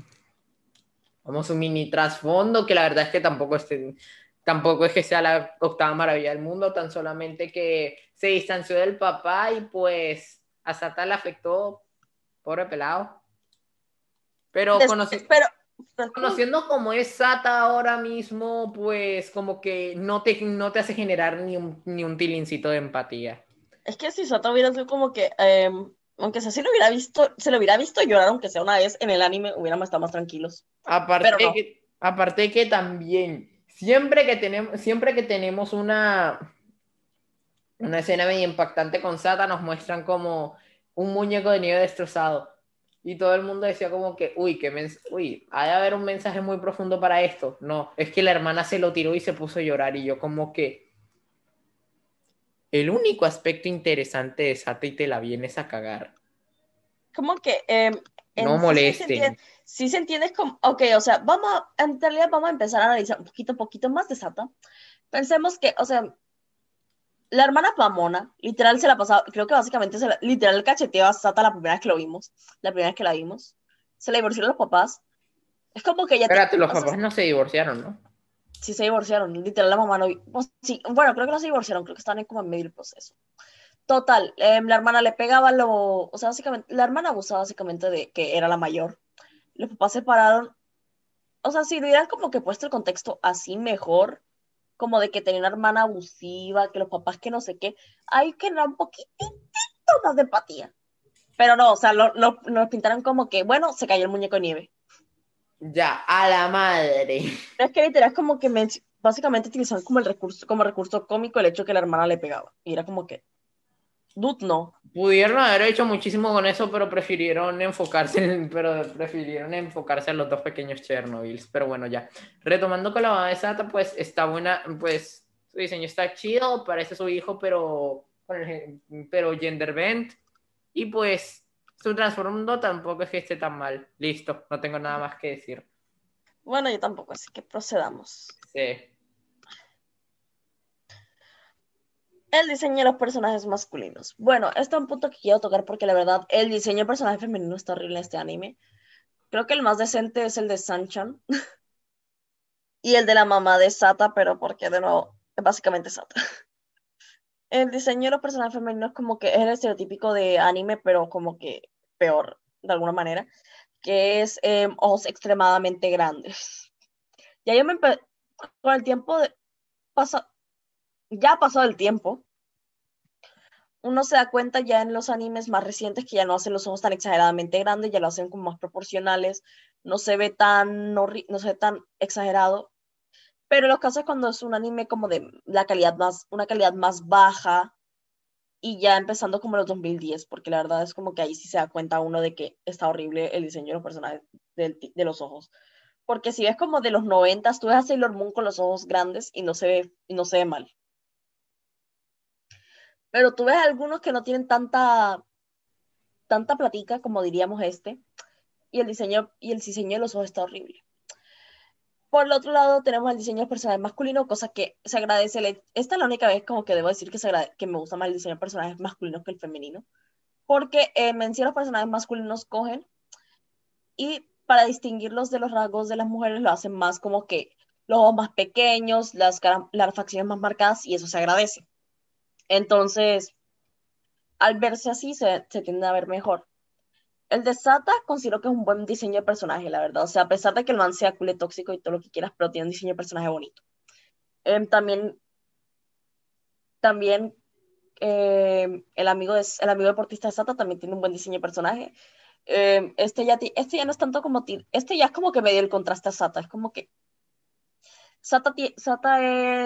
trasfondo, que la verdad es que tampoco es que sea la octava maravilla del mundo, tan solamente que se distanció del papá y pues a Sata le afectó, pobre pelado. Pero conociendo cómo es Sata ahora mismo, pues como que no te hace generar ni un tilincito de empatía. Es que si Sata hubiera sido como que, aunque sea, si se lo hubiera visto llorar, aunque sea una vez en el anime, hubiéramos estado más tranquilos. Aparte que también, siempre que tenemos una escena medio impactante con Sata, nos muestran como un muñeco de nieve destrozado. Y todo el mundo decía como que, ha de haber un mensaje muy profundo para esto. No, es que la hermana se lo tiró y se puso a llorar. Y yo como que, el único aspecto interesante de Sata y te la vienes a cagar. Como que no molesten. Sí se entiende como, ok, o sea, en realidad vamos a empezar a analizar un poquito más de Sata. Pensemos que, o sea, la hermana mamona, literal se la pasaba, creo que básicamente literal cacheteó a Sata la primera vez que la vimos. Se le divorciaron los papás. Es como que ella... Espérate, los papás no se divorciaron, ¿no? Sí se divorciaron, literal la mamá no... Sí, bueno, creo que no se divorciaron, creo que estaban como en medio del proceso. Total, la hermana le pegaba o sea, básicamente, la hermana abusaba básicamente de que era la mayor. Los papás se separaron. O sea, si le hubieran como que puesto el contexto así mejor, como de que tenía una hermana abusiva, que los papás que no sé qué, hay que dar un poquitito más de empatía. Pero no, o sea, nos pintaron como que, bueno, se cayó el muñeco de nieve. Ya, a la madre. Pero es que literal es como que básicamente utilizaron como recurso cómico el hecho que la hermana le pegaba. Y era como que, dude, no. Pudieron haber hecho muchísimo con eso, pero prefirieron enfocarse a los dos pequeños Chernobyls. Pero bueno, ya. Retomando con la mamá de Sata, pues está buena, pues su diseño está chido, parece su hijo, pero gender bent. Y pues su trasfondo tampoco es que esté tan mal. Listo, no tengo nada más que decir. Bueno, yo tampoco, así que procedamos. Sí. El diseño de los personajes masculinos. Bueno, este es un punto que quiero tocar porque la verdad, el diseño del personaje femenino está horrible en este anime. Creo que el más decente es el de Sanchan. Y el de la mamá de Sata, pero porque de nuevo, es básicamente Sata. El diseño de los personajes femeninos como que es el estereotípico de anime, pero como que peor, de alguna manera, que es ojos extremadamente grandes. Ya yo con el tiempo pasa, ya ha pasado el tiempo, uno se da cuenta ya en los animes más recientes que ya no hacen los ojos tan exageradamente grandes, ya lo hacen como más proporcionales, no se ve tan, no se ve tan exagerado, pero en los casos cuando es un anime como de una calidad más baja, y ya empezando como los 2010, porque la verdad es como que ahí sí se da cuenta uno de que está horrible el diseño de los personajes de los ojos. Porque si ves como de los 90, tú ves a Sailor Moon con los ojos grandes y no se ve mal. Pero tú ves algunos que no tienen tanta platica como diríamos y el diseño de los ojos está horrible. Por el otro lado, tenemos el diseño del personaje masculino, cosa que se agradece. Esta es la única vez como que debo decir que me gusta más el diseño de personajes masculinos que el femenino. Porque en sí los personajes masculinos cogen y para distinguirlos de los rasgos de las mujeres lo hacen más como que los ojos más pequeños, las facciones más marcadas y eso se agradece. Entonces, al verse así, se tiende a ver mejor. El de Sata considero que es un buen diseño de personaje, la verdad. O sea, a pesar de que el man sea culé tóxico y todo lo que quieras, pero tiene un diseño de personaje bonito. También el amigo deportista de Sata también tiene un buen diseño de personaje. Este ya no es tanto como este ya es como que medio el contraste a Sata. Es como que Sata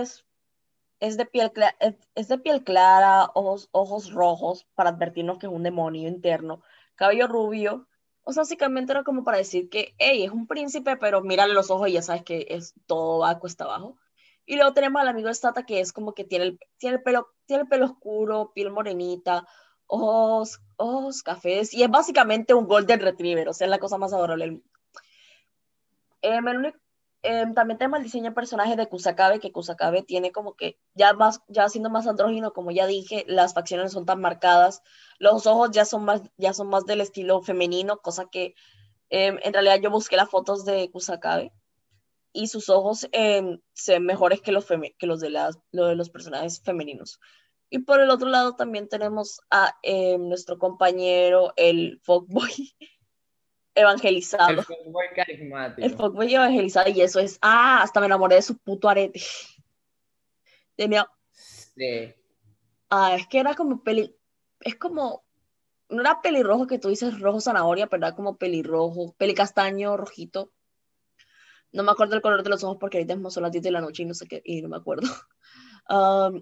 es de piel clara, ojos rojos, para advertirnos que es un demonio interno, cabello rubio. O sea, básicamente era como para decir que, hey, es un príncipe, pero mírale los ojos y ya sabes que es todo va cuesta abajo. Y luego tenemos al amigo de Sata que es como que tiene el pelo oscuro, piel morenita, ojos cafés, y es básicamente un Golden Retriever, o sea, es la cosa más adorable del mundo. El único- También tenemos el diseño de personaje de Kusakabe, que Kusakabe tiene como que ya siendo más andrógino, como ya dije, las facciones no son tan marcadas, los ojos ya son más del estilo femenino, cosa que en realidad yo busqué las fotos de Kusakabe y sus ojos se ven mejores que lo de los personajes femeninos. Y por el otro lado también tenemos a nuestro compañero, el fuckboy El evangelizado. fuckboy El carismático. fuckboy evangelizado y eso es, hasta me enamoré de su puto arete. Tenía, Sí. es que era como es como, no era pelirrojo que tú dices rojo zanahoria, pero era como pelirrojo, pelicastaño, rojito. No me acuerdo el color de los ojos porque ahorita mismo son las 10 de la noche y no sé qué, y no me acuerdo. Um,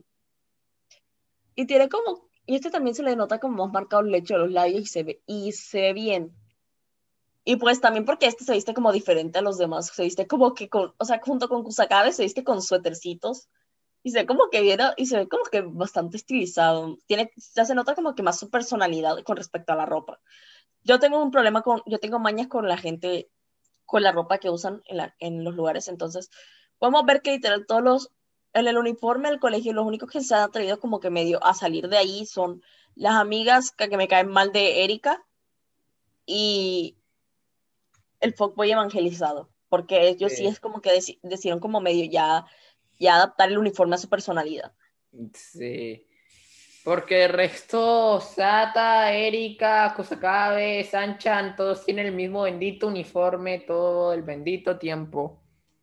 y este también se le nota como más marcado el lecho de los labios y se ve bien. Y pues también porque este se viste como diferente a los demás, se viste como que o sea, junto con Kusakabe se viste con suétercitos y se ve como que bastante estilizado. Ya se nota como que más su personalidad con respecto a la ropa. Yo tengo mañas con la gente, con la ropa que usan en los lugares, entonces podemos ver que literal en el uniforme del colegio, los únicos que se han atrevido como que medio a salir de ahí son las amigas que me caen mal de Erika y el fuckboy evangelizado, porque ellos sí Sí. es como que decidieron como medio ya adaptar el uniforme a su personalidad. Sí. Porque el resto, Sata, Erika, Kusakabe, Sanchan, todos tienen el mismo bendito uniforme todo el bendito tiempo.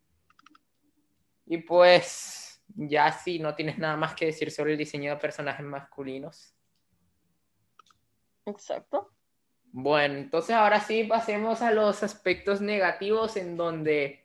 Y pues, ya sí, no tienes nada más que decir sobre el diseño de personajes masculinos. Exacto. Bueno, entonces ahora sí pasemos a los aspectos negativos en donde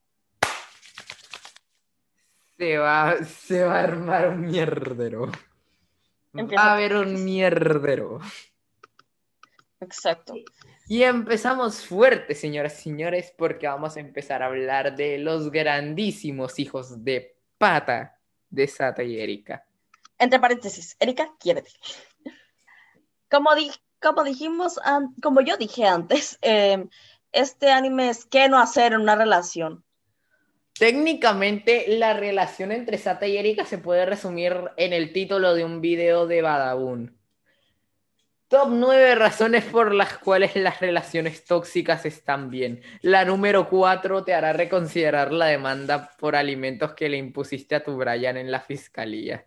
se va a armar un mierdero. Va a Empieza tú. haber un mierdero. Exacto. Y empezamos fuerte, señoras y señores, porque vamos a empezar a hablar de los grandísimos hijos de pata de Sata y Erika. Entre paréntesis, Erika, quiérete. Como, como yo dije antes, este anime es qué no hacer en una relación. Técnicamente, la relación entre Sata y Erika se puede resumir en el título de un video de Badabun. Top 9 razones por las cuales las relaciones tóxicas están bien. La número 4 te hará reconsiderar la demanda por alimentos que le impusiste a tu Brian en la fiscalía.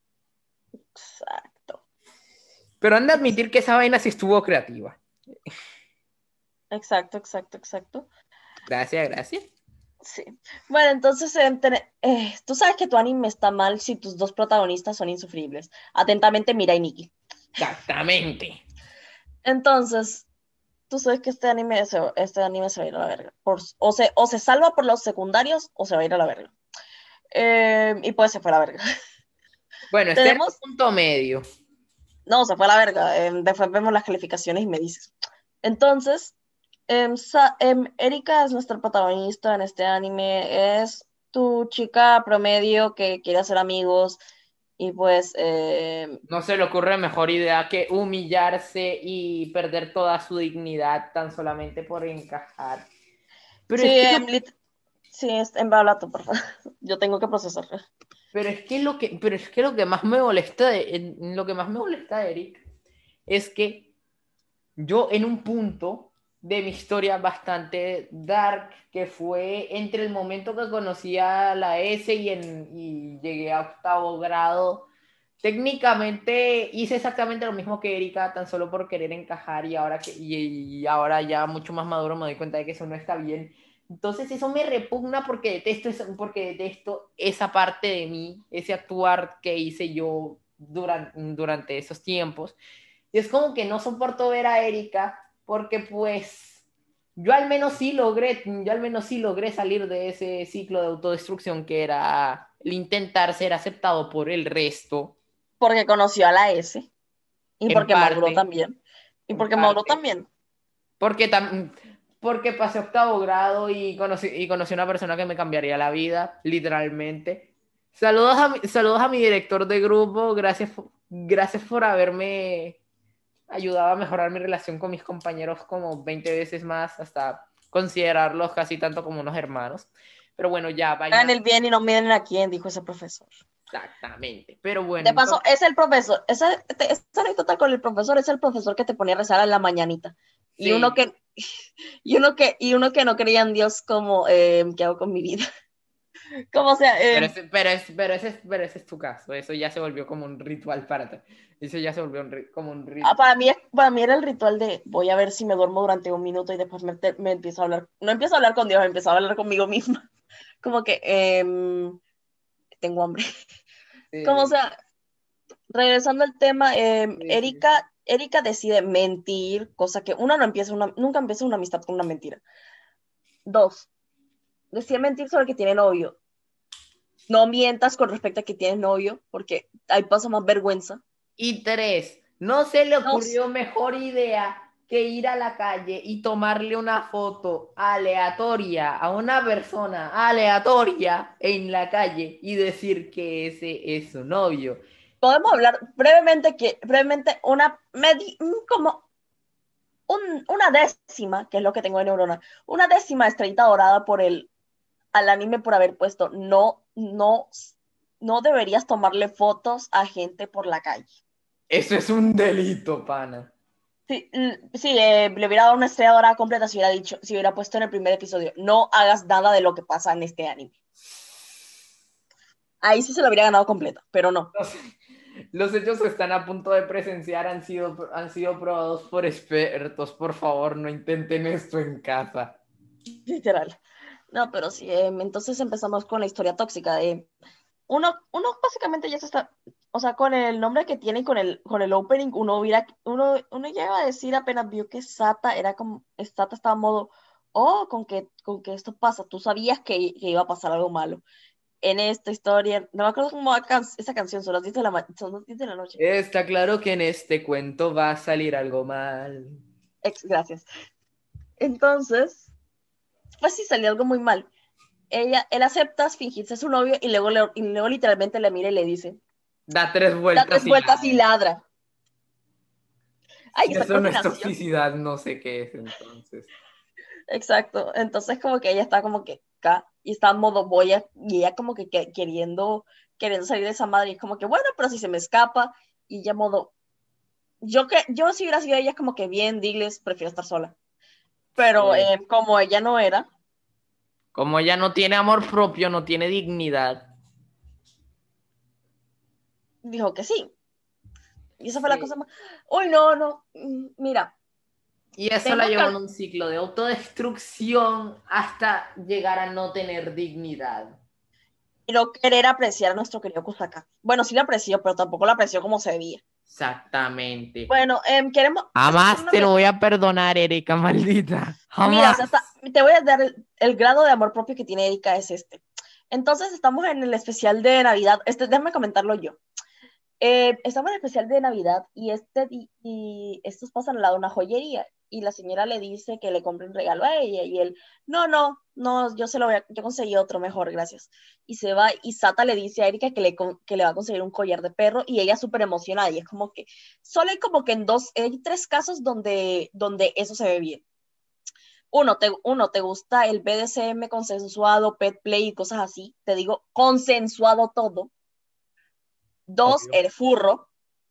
Exacto. Pero anda a admitir que esa vaina sí estuvo creativa. Exacto. Gracias. Sí. Bueno, entonces, tú sabes que tu anime está mal si tus dos protagonistas son insufribles. Atentamente, Mira y Nikki. Exactamente. Entonces, tú sabes que este anime se va a ir a la verga. O se salva por los secundarios o se va a ir a la verga. Y pues se fue a la verga. Bueno, este es el punto medio. No, se fue a la verga. Después vemos las calificaciones y me dices. Entonces, Erika es nuestra protagonista en este anime. Es tu chica promedio que quiere hacer amigos y pues... No se le ocurre mejor idea que humillarse y perder toda su dignidad tan solamente por encajar. Pero sí, es que sí, habla tú, por favor. Yo tengo que procesar. pero es que lo que más me molesta lo que más me molesta de Eric es que yo en un punto de mi historia bastante dark, que fue entre el momento que conocí a la S y llegué a 8º grado, técnicamente hice exactamente lo mismo que Erika, tan solo por querer encajar y ahora ya mucho más maduro me doy cuenta de que eso no está bien. Entonces eso me repugna porque detesto esa parte de mí, ese actuar que hice yo durante esos tiempos. Y es como que no soporto ver a Erika porque pues yo al menos sí logré salir de ese ciclo de autodestrucción que era el intentar ser aceptado por el resto, Porque conoció a la S y en porque maduró parte, también. Y en porque maduró parte, también. porque, porque pasé 8º grado y conocí a una persona que me cambiaría la vida, literalmente. Saludos a mi director de grupo, gracias por haberme ayudaba a mejorar mi relación con mis compañeros como 20 veces más, hasta considerarlos casi tanto como unos hermanos. Pero bueno, ya, Hagan vaina. el bien y no miren a quién, dijo ese profesor. Exactamente. Pero bueno, De paso, entonces, es el profesor, esa anécdota con el profesor es el profesor que te ponía a rezar a la mañanita. Y uno sí. que, uno que no creía en Dios como, ¿qué hago con mi vida? Como sea, Pero ese es tu caso. Eso ya se volvió como un ritual para ti. Eso ya se volvió como un ritual. para mí era el ritual de voy a ver si me duermo durante un minuto y después me empiezo a hablar, no empiezo a hablar con Dios, empiezo a hablar conmigo misma. Como que tengo hambre. Como Sí, sea, regresando al tema, sí, sí, sí. Erika decide mentir, cosa que uno no empieza nunca empieza una amistad con una mentira. Dos, decide mentir sobre que tiene novio. No mientas con respecto a que tienes novio, porque ahí pasa más vergüenza. Y 3, no se le Dos, ocurrió mejor idea que ir a la calle y tomarle una foto aleatoria a una persona aleatoria en la calle y decir que ese es su novio. podemos hablar brevemente como una décima, que es lo que tengo de neurona, una décima estrellita dorada al anime por haber puesto no deberías tomarle fotos a gente por la calle. Eso es un delito, pana. Sí, sí, le hubiera dado una estrella dorada completa si hubiera puesto en el primer episodio, no hagas nada de lo que pasa en este anime. Ahí sí se lo hubiera ganado completa, pero no. Los, los hechos que están a punto de presenciar han sido probados por expertos. Por favor, no intenten esto en casa. Literal. No, pero sí, entonces empezamos con la historia tóxica. Uno básicamente ya se está, o sea, con el nombre que tiene y con el opening, uno llega a decir apenas vio que Sata estaba en modo, oh, con que esto pasa, tú sabías que iba a pasar algo malo. En esta historia, no me acuerdo cómo va esa canción, son las 10 de la noche. Está claro que en este cuento va a salir algo mal. Gracias. Entonces, pues sí salió algo muy mal. Él acepta fingirse su novio y luego literalmente le mira y le dice, Da 3 vueltas da 3 y vueltas y ladra. ladra. Ay, Si esa eso no es coordinación. toxicidad, no sé qué es entonces. Exacto. Entonces como que ella está como que y está en modo y ella como que queriendo salir de esa madre y es como que bueno, pero si se me escapa y ya modo yo si hubiera sido ella, como que bien, diles, prefiero estar sola. Pero Sí. como ella no era, Como ella no tiene amor propio, no tiene dignidad. dijo que sí. Y esa fue la cosa Sí. más... Uy, no, mira, Y eso la tengo llevó en que... un ciclo de autodestrucción hasta llegar a no tener dignidad. no querer apreciar a nuestro querido Kusaka. Bueno, sí lo apreció, pero tampoco lo apreció como se debía. Exactamente. Bueno, queremos... Esto es Jamás una... te lo voy a perdonar, Erika, maldita. Mira, Jamás. te voy a dar el grado de amor propio que tiene Erika es este. Entonces, estamos en el especial de Navidad. Déjame comentarlo yo. Estamos en el especial de Navidad y estos pasan al lado de una joyería y la señora le dice que le compre un regalo a ella y él, no, yo conseguí otro mejor, gracias. Y se va y Sata le dice a Erika que le va a conseguir un collar de perro y ella súper emocionada y es como que, solo hay como que hay 3 casos donde eso se ve bien. Te gusta el BDSM consensuado, pet play y cosas así, te digo, consensuado todo. 2, Obvio. eres furro.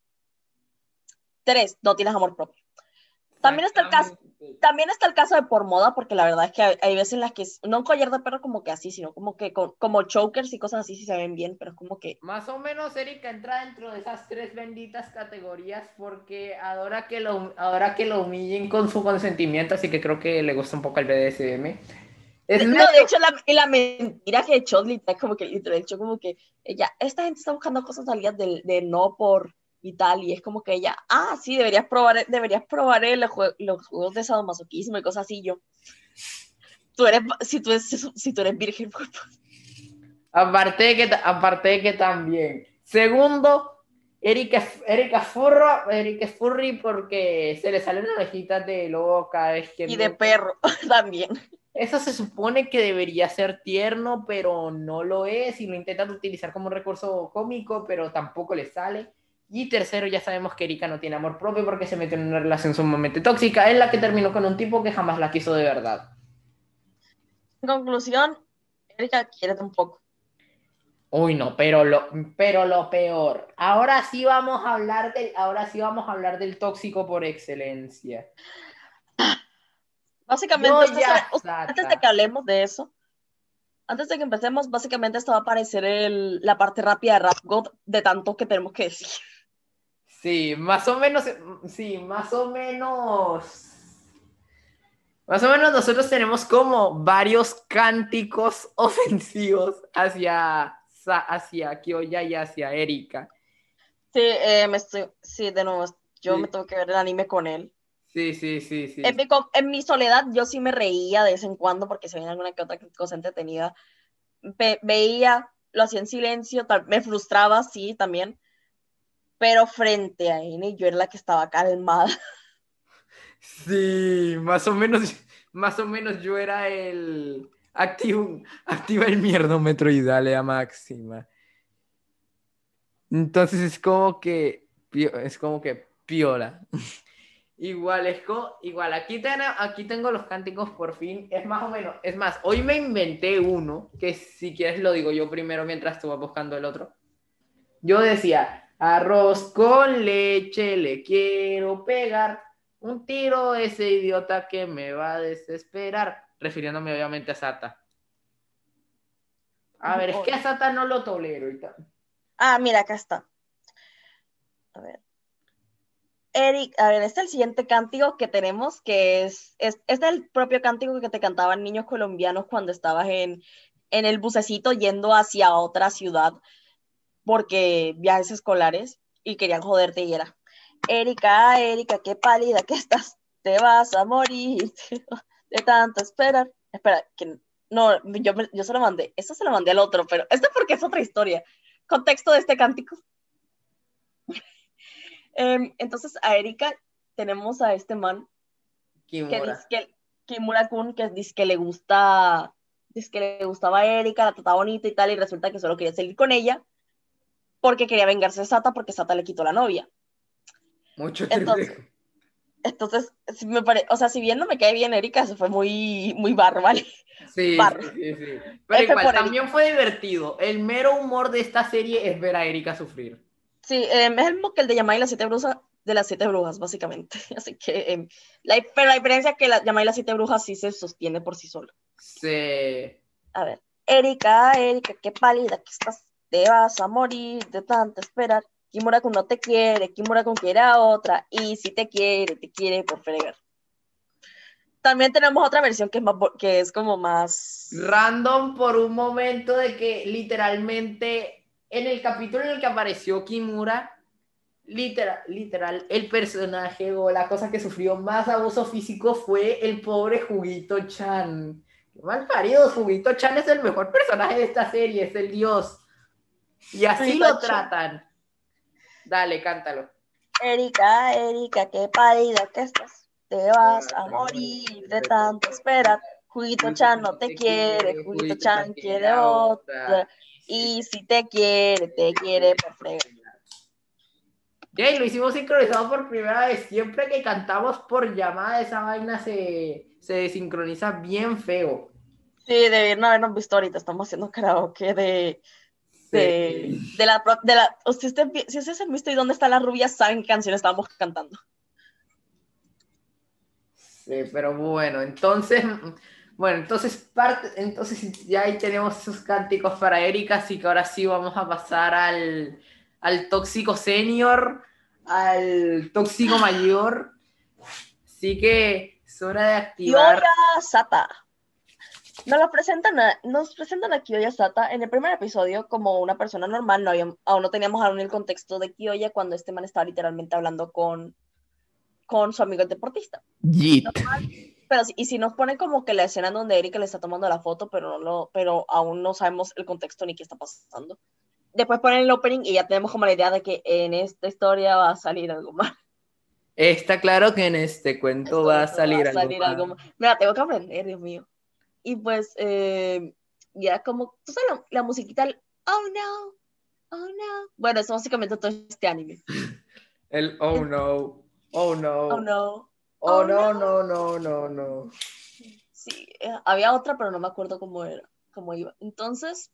3, no tienes amor propio. Exactamente. También está el caso de por moda, porque la verdad es que hay veces en las que, no un collar de perro como que así, sino como que como chokers y cosas así sí se ven bien, pero es como que, Más o menos Erika entra dentro de esas 3 benditas categorías porque adora que lo humillen con su consentimiento, así que creo que le gusta un poco el BDSM. Es no, de medio... hecho, la mentira que echó, literal, como que literal, echó como que esta gente está buscando cosas salidas de no por y tal, y es como que ella, sí, deberías probar los juegos de sadomasoquismo y cosas así, si tú eres virgen, pues, Aparte de que también. Segundo, Erika es furry porque se le salen orejitas de lobo cada vez que y de miente. perro también. Eso se supone que debería ser tierno, pero no lo es y lo intentan utilizar como un recurso cómico, pero tampoco le sale. Y tercero, ya sabemos que Erika no tiene amor propio porque se metió en una relación sumamente tóxica, es la que terminó con un tipo que jamás la quiso de verdad. En conclusión, Erika, quiérete un poco. Uy, no, pero lo peor. Ahora sí vamos a hablar del tóxico por excelencia. Básicamente, Yo ya, antes de Sata. que hablemos de eso, antes de que empecemos, básicamente esto va a aparecer la parte rápida de Rap God de tanto que tenemos que decir. Sí, más o menos, sí, más o menos. Más o menos nosotros tenemos como varios cánticos ofensivos hacia Kyoya y hacia Erika. Sí, sí, de nuevo, yo me Sí, tengo que ver el anime con él. sí, sí, sí, En sí. mi soledad, yo sí me reía de vez en cuando porque se veía alguna que otra cosa entretenida. Veía, lo hacía en silencio, me frustraba, sí, también, pero frente a él, yo era la que estaba calmada. Sí, más o menos yo era el activa el mierdómetro y dale a máxima. Entonces es como que piola. Igual, aquí tengo los cánticos por fin. Es más o menos, es más, hoy me inventé uno, que si quieres lo digo yo primero mientras tú vas buscando el otro. Yo decía, arroz con leche, le quiero pegar un tiro a ese idiota que me va a desesperar. Refiriéndome obviamente a Sata. A ver, es que a Sata no lo tolero y tal. Mira, acá está. A ver. Eric, a ver, este es el siguiente cántico que tenemos, que este es el propio cántico que te cantaban niños colombianos cuando estabas en el bucecito yendo hacia otra ciudad, porque viajes escolares y querían joderte y era, Erika, Erika, qué pálida que estás, te vas a morir de tanto esperar. Espera, que no, yo se lo mandé, esto se lo mandé al otro, pero esto porque es otra historia. Contexto de este cántico. Entonces a Erika tenemos a este man que Kimura. dice que Kimura Kun, que dice que le gustaba a Erika, la trataba bonita y tal, y resulta que solo quería salir con ella porque quería vengarse de Sata porque Sata le quitó la novia. Mucho Entonces, triple. entonces o sea, si bien no me cae bien Erika, se fue muy, muy barro, ¿vale? Sí, Barro. sí, sí, sí. Pero F igual, por Erika. también fue divertido. El mero humor de esta serie es ver a Erika sufrir. Sí, es el mismo que el de Yamai y las 7 brusas, de las 7 brujas, básicamente. Así que, pero la diferencia es que la Yamai y las 7 brujas sí se sostiene por sí solo. Sí. A ver, Erika, qué pálida que estás, te vas a morir de tanto esperar. Kimura-kun no te quiere, Kimura-kun quiere a otra, y si te quiere por fregar. También tenemos otra versión que es como más... Random por un momento de que literalmente en el capítulo en el que apareció Kimura, literal, el personaje o la cosa que sufrió más abuso físico fue el pobre Juguito Chan. Qué mal parido, Juguito Chan es el mejor personaje de esta serie, es el dios. Y así Juguito lo Chan. tratan. Dale, cántalo. Erika, qué pálida que estás, te vas a morir de tanto esperar. Juguito Chan no te quiere, Juguito Chan quiere otra, y si te quiere por fregar. Yay, lo hicimos sincronizado por primera vez. Siempre que cantamos por llamada, esa vaina se desincroniza bien feo. Sí, debieron habernos visto ahorita, estamos haciendo karaoke si ustedes han visto y dónde está la rubia, saben qué canción estábamos cantando. Sí, pero entonces ya ahí tenemos esos cánticos para Erika, así que ahora sí vamos a pasar al tóxico senior, al tóxico mayor. Así que es hora de activar. Kyoya Sata. Nos presentan a Kyoya Sata en el primer episodio como una persona normal. Aún no teníamos aún el contexto de Kyoya cuando este man estaba literalmente hablando con su amigo el deportista. Yeet. Pero si nos ponen como que la escena donde Erika le está tomando la foto, pero aún no sabemos el contexto ni qué está pasando. Después ponen el opening y ya tenemos como la idea de que en esta historia va a salir algo más. Está claro que en este cuento va a salir algo más. Mira, tengo que aprender, Dios mío. Y pues, ya como, tú sabes, la musiquita, oh no. Bueno, es básicamente todo este anime. El oh no, oh no, Oh no. oh no, no. Sí, había otra, pero no me acuerdo cómo iba. Entonces,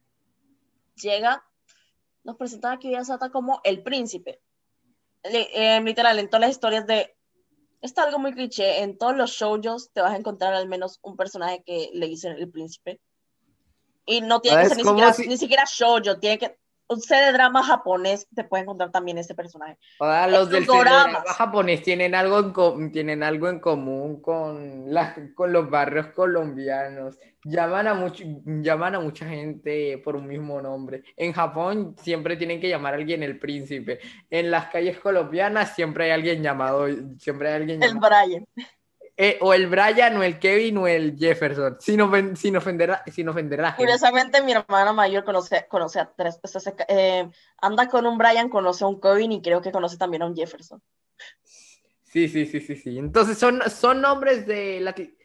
nos presenta a Kyoya Sata como el príncipe. Literal, en todas las historias está algo muy cliché, en todos los shoujos te vas a encontrar al menos un personaje que le dicen el príncipe. Y no tiene que ser ni siquiera shoujo, tiene que ser de drama japonés, te puede encontrar también ese personaje. Los del drama japonés tienen algo en común con los barrios colombianos. Llaman a mucha gente por un mismo nombre. En Japón siempre tienen que llamar a alguien el príncipe. En las calles colombianas siempre hay alguien llamado. El Brian. O el Brian, o el Kevin, o el Jefferson, sin ofender a la gente. Curiosamente, mi hermana mayor conoce a 3. Anda con un Brian, conoce a un Kevin y creo que conoce también a un Jefferson. Sí. Entonces son nombres de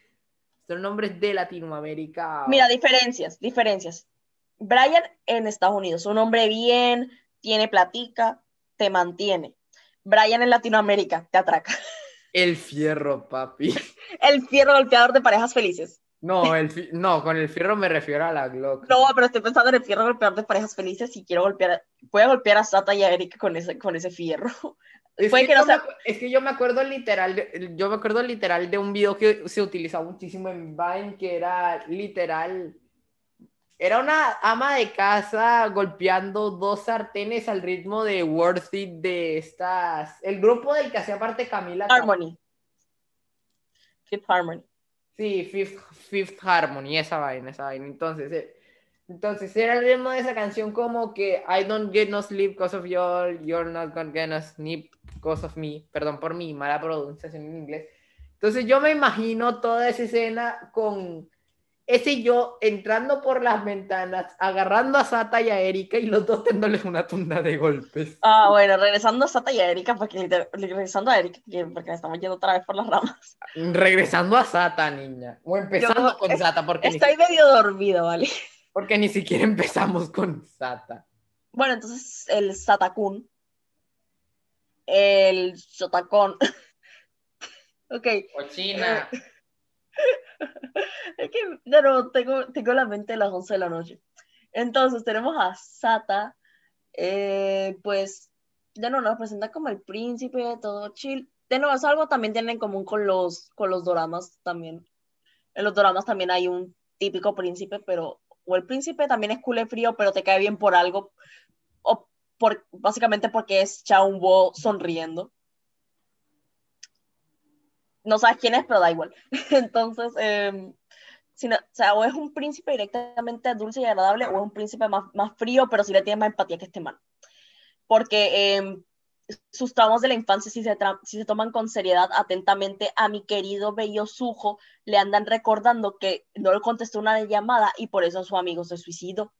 Latinoamérica. Mira, diferencias. Brian en Estados Unidos, un hombre bien, tiene platica, te mantiene. Brian en Latinoamérica, te atraca. El fierro, papi. El fierro golpeador de parejas felices. No, con el fierro me refiero a la Glock. No, pero estoy pensando en el fierro golpeador de parejas felices y voy a golpear a Sata y a Erika con ese fierro. Es que yo me acuerdo literal de un video que se utilizaba muchísimo en Vine, que era literal, era una ama de casa golpeando 2 sartenes al ritmo de Worth It el grupo del que hacía parte Camila Harmony. Fifth Harmony. Sí, Fifth Harmony, esa vaina. Entonces era el ritmo de esa canción como que I don't get no sleep because of you're not gonna get no sleep because of me. Perdón por mi mala pronunciación en inglés. Entonces yo me imagino toda esa escena con ese y yo entrando por las ventanas, agarrando a Sata y a Erika y los dos dándoles una tunda de golpes. Bueno, regresando a Sata y a Erika, porque estamos yendo otra vez por las ramas. Regresando a Sata, niña. O empezando con Sata, porque estoy medio dormido, ¿vale? Porque ni siquiera empezamos con Sata. Bueno, entonces el Satakun, el Shotacon. Ok. Cochina. Es que, no, tengo la mente a las 11 de la noche. Entonces tenemos a Sata, pues de nuevo nos presenta como el príncipe, todo chill. De nuevo, es algo también tienen en común con los doramas también. En los doramas también hay un típico príncipe, pero, o el príncipe también es culé frío, pero te cae bien por algo, o básicamente porque es Chaun Wo sonriendo. No sabes quién es, pero da igual. Entonces, o sea, o es un príncipe directamente dulce y agradable, o es un príncipe más frío, pero sí le tiene más empatía que este man. Porque sus traumas de la infancia, si se toman con seriedad, atentamente, a mi querido bello Suho, le andan recordando que no le contestó una llamada y por eso su amigo se suicidó.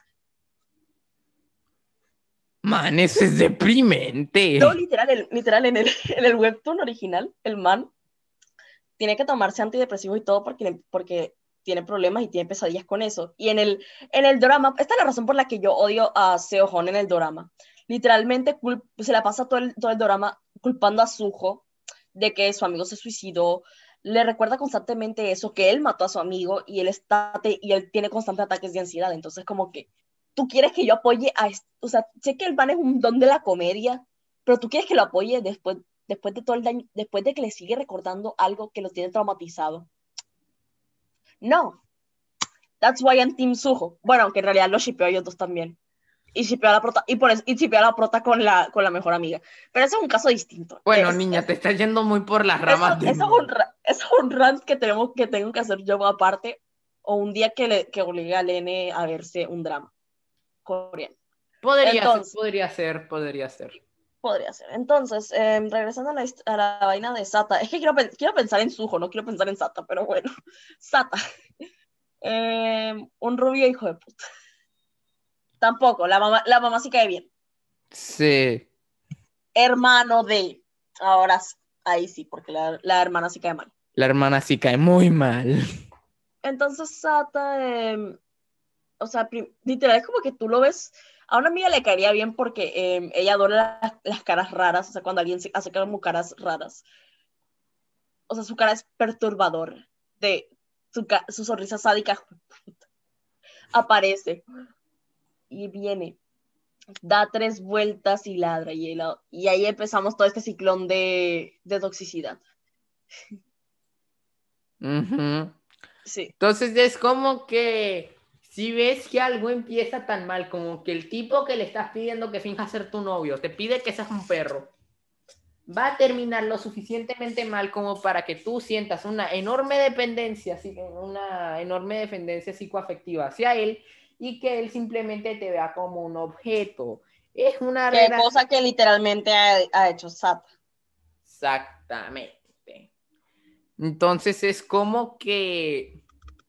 Man, eso es deprimente. No, literal en el webtoon original, el man tiene que tomarse antidepresivos y todo porque tiene problemas y tiene pesadillas con eso. Y en el drama, esta es la razón por la que yo odio a Seo Hon en el drama. Literalmente se la pasa todo el drama culpando a Suho de que su amigo se suicidó. Le recuerda constantemente eso, que él mató a su amigo y y él tiene constantes ataques de ansiedad. Entonces, como que tú quieres que yo apoye o sea, sé que el man es un don de la comedia, pero tú quieres que lo apoye después de todo el daño, después de que le sigue recordando algo que lo tiene traumatizado. No, that's why I'm Team Suho. Bueno, aunque en realidad lo shippeo a ellos dos también. Y shippeo a la prota, y shippeo a la prota con la mejor amiga. Pero ese es un caso distinto. Bueno, niña, te estás yendo muy por las ramas de nuevo. Eso es un rant que tengo que hacer yo aparte, o un día que obligue a Lene a verse un drama coreano. Podría ser. Podría ser. Entonces, regresando a la vaina de Sata, es que quiero pensar en Suho, no quiero pensar en Sata, pero bueno, Sata. Un rubio hijo de puta. Tampoco, la mamá sí cae bien. Sí. Hermano de. Ahora ahí sí, porque la hermana sí cae mal. La hermana sí cae muy mal. Entonces, Sata, o sea, literal, es como que tú lo ves. A una amiga le caería bien porque ella adora las caras raras, o sea, cuando alguien hace como caras raras. O sea, su cara es perturbadora. Su sonrisa sádica aparece y viene, da 3 vueltas y ladra. Y ahí empezamos todo este ciclón de toxicidad. Uh-huh. Sí. Entonces es como que si ves que algo empieza tan mal, como que el tipo que le estás pidiendo que finja ser tu novio te pide que seas un perro, va a terminar lo suficientemente mal como para que tú sientas una enorme dependencia psicoafectiva hacia él y que él simplemente te vea como un objeto. Es una Qué relación. cosa que literalmente ha hecho Sata. Exactamente. Entonces es como que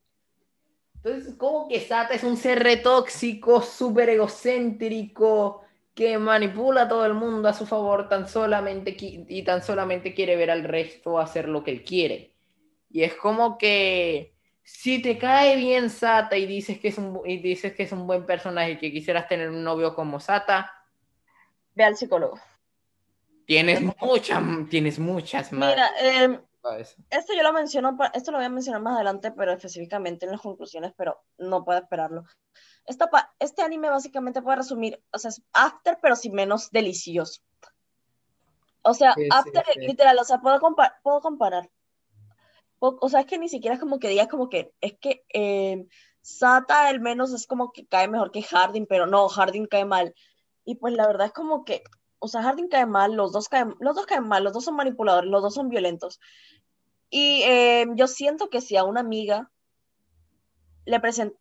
Sata es un ser re tóxico, súper egocéntrico, que manipula a todo el mundo a su favor tan solamente quiere ver al resto hacer lo que él quiere. Y es como que si te cae bien Sata y dices que es un buen personaje y que quisieras tener un novio como Sata, Ve al psicólogo. tienes muchas más. Mira, esto esto lo voy a mencionar más adelante, pero específicamente en las conclusiones, pero no puedo esperarlo. Este anime básicamente puede resumir, o sea, es After, pero sin menos delicioso. O sea, Sí, After, sí. literal, o sea, puedo comparar. O sea, es que ni siquiera es como que digas como que, es que Sata al menos es como que cae mejor que Hardin, pero no, Hardin cae mal. Y pues la verdad es como que, o sea, Hardin cae mal, los dos caen mal, los dos son manipuladores, los dos son violentos. Y yo siento que si a una amiga le presento,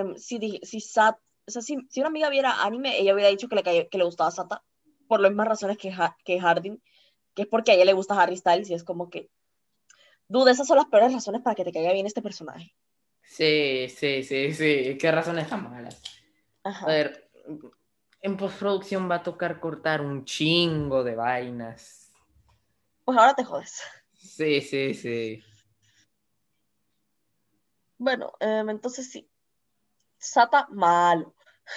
o sea, si una amiga viera anime, ella hubiera dicho que le gustaba Sata, por las mismas razones que Hardin, que es porque a ella le gusta Harry Styles y es como que, duda, esas son las peores razones para que te caiga bien este personaje. Sí. Qué razones tan malas. A Ajá. ver, en postproducción va a tocar cortar un chingo de vainas. Pues ahora te jodes. Sí. Bueno, entonces sí. Sata, malo.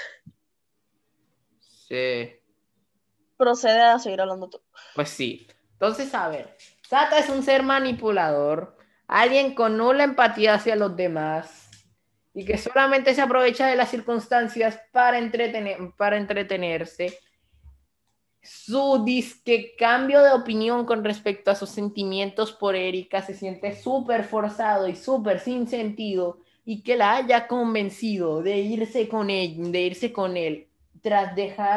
Sí. Procede a seguir hablando tú. Pues sí. Entonces, a ver, Sata es un ser manipulador, alguien con nula empatía hacia los demás y que solamente se aprovecha de las circunstancias para entretenerse. su disque cambio de opinión con respecto a sus sentimientos por Erika se siente súper forzado y súper sin sentido, y que la haya convencido de irse con él tras dejar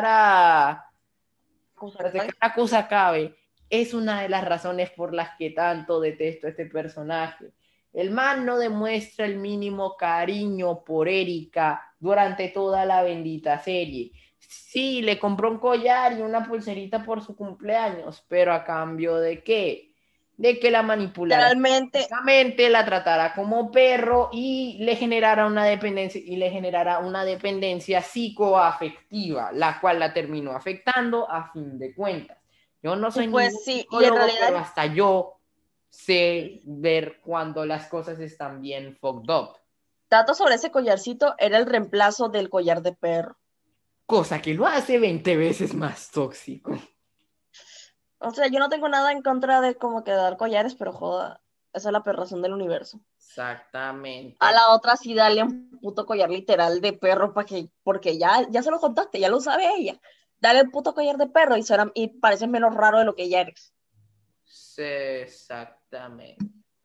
a Kusakabe es una de las razones por las que tanto detesto a este personaje. El man no demuestra el mínimo cariño por Erika durante toda la bendita serie. Sí, le compró un collar y una pulserita por su cumpleaños, pero ¿a cambio de qué? De que la manipulara Literalmente, físicamente, la tratara como perro y le generara una dependencia psicoafectiva, la cual la terminó afectando a fin de cuentas. Yo no soy ningún pues sí, y en psicólogo, realidad, pero hasta yo sé ver cuando las cosas están bien fucked up. dato sobre ese collarcito, era el reemplazo del collar de perro. Cosa que lo hace 20 veces más tóxico. O sea, yo no tengo nada en contra de como que dar collares, pero joda, esa es la perrazón del universo. Exactamente. A la otra sí dale un puto collar literal de perro porque ya se lo contaste, ya lo sabe ella. Dale un puto collar de perro y pareces menos raro de lo que ya eres. Sí, exactamente.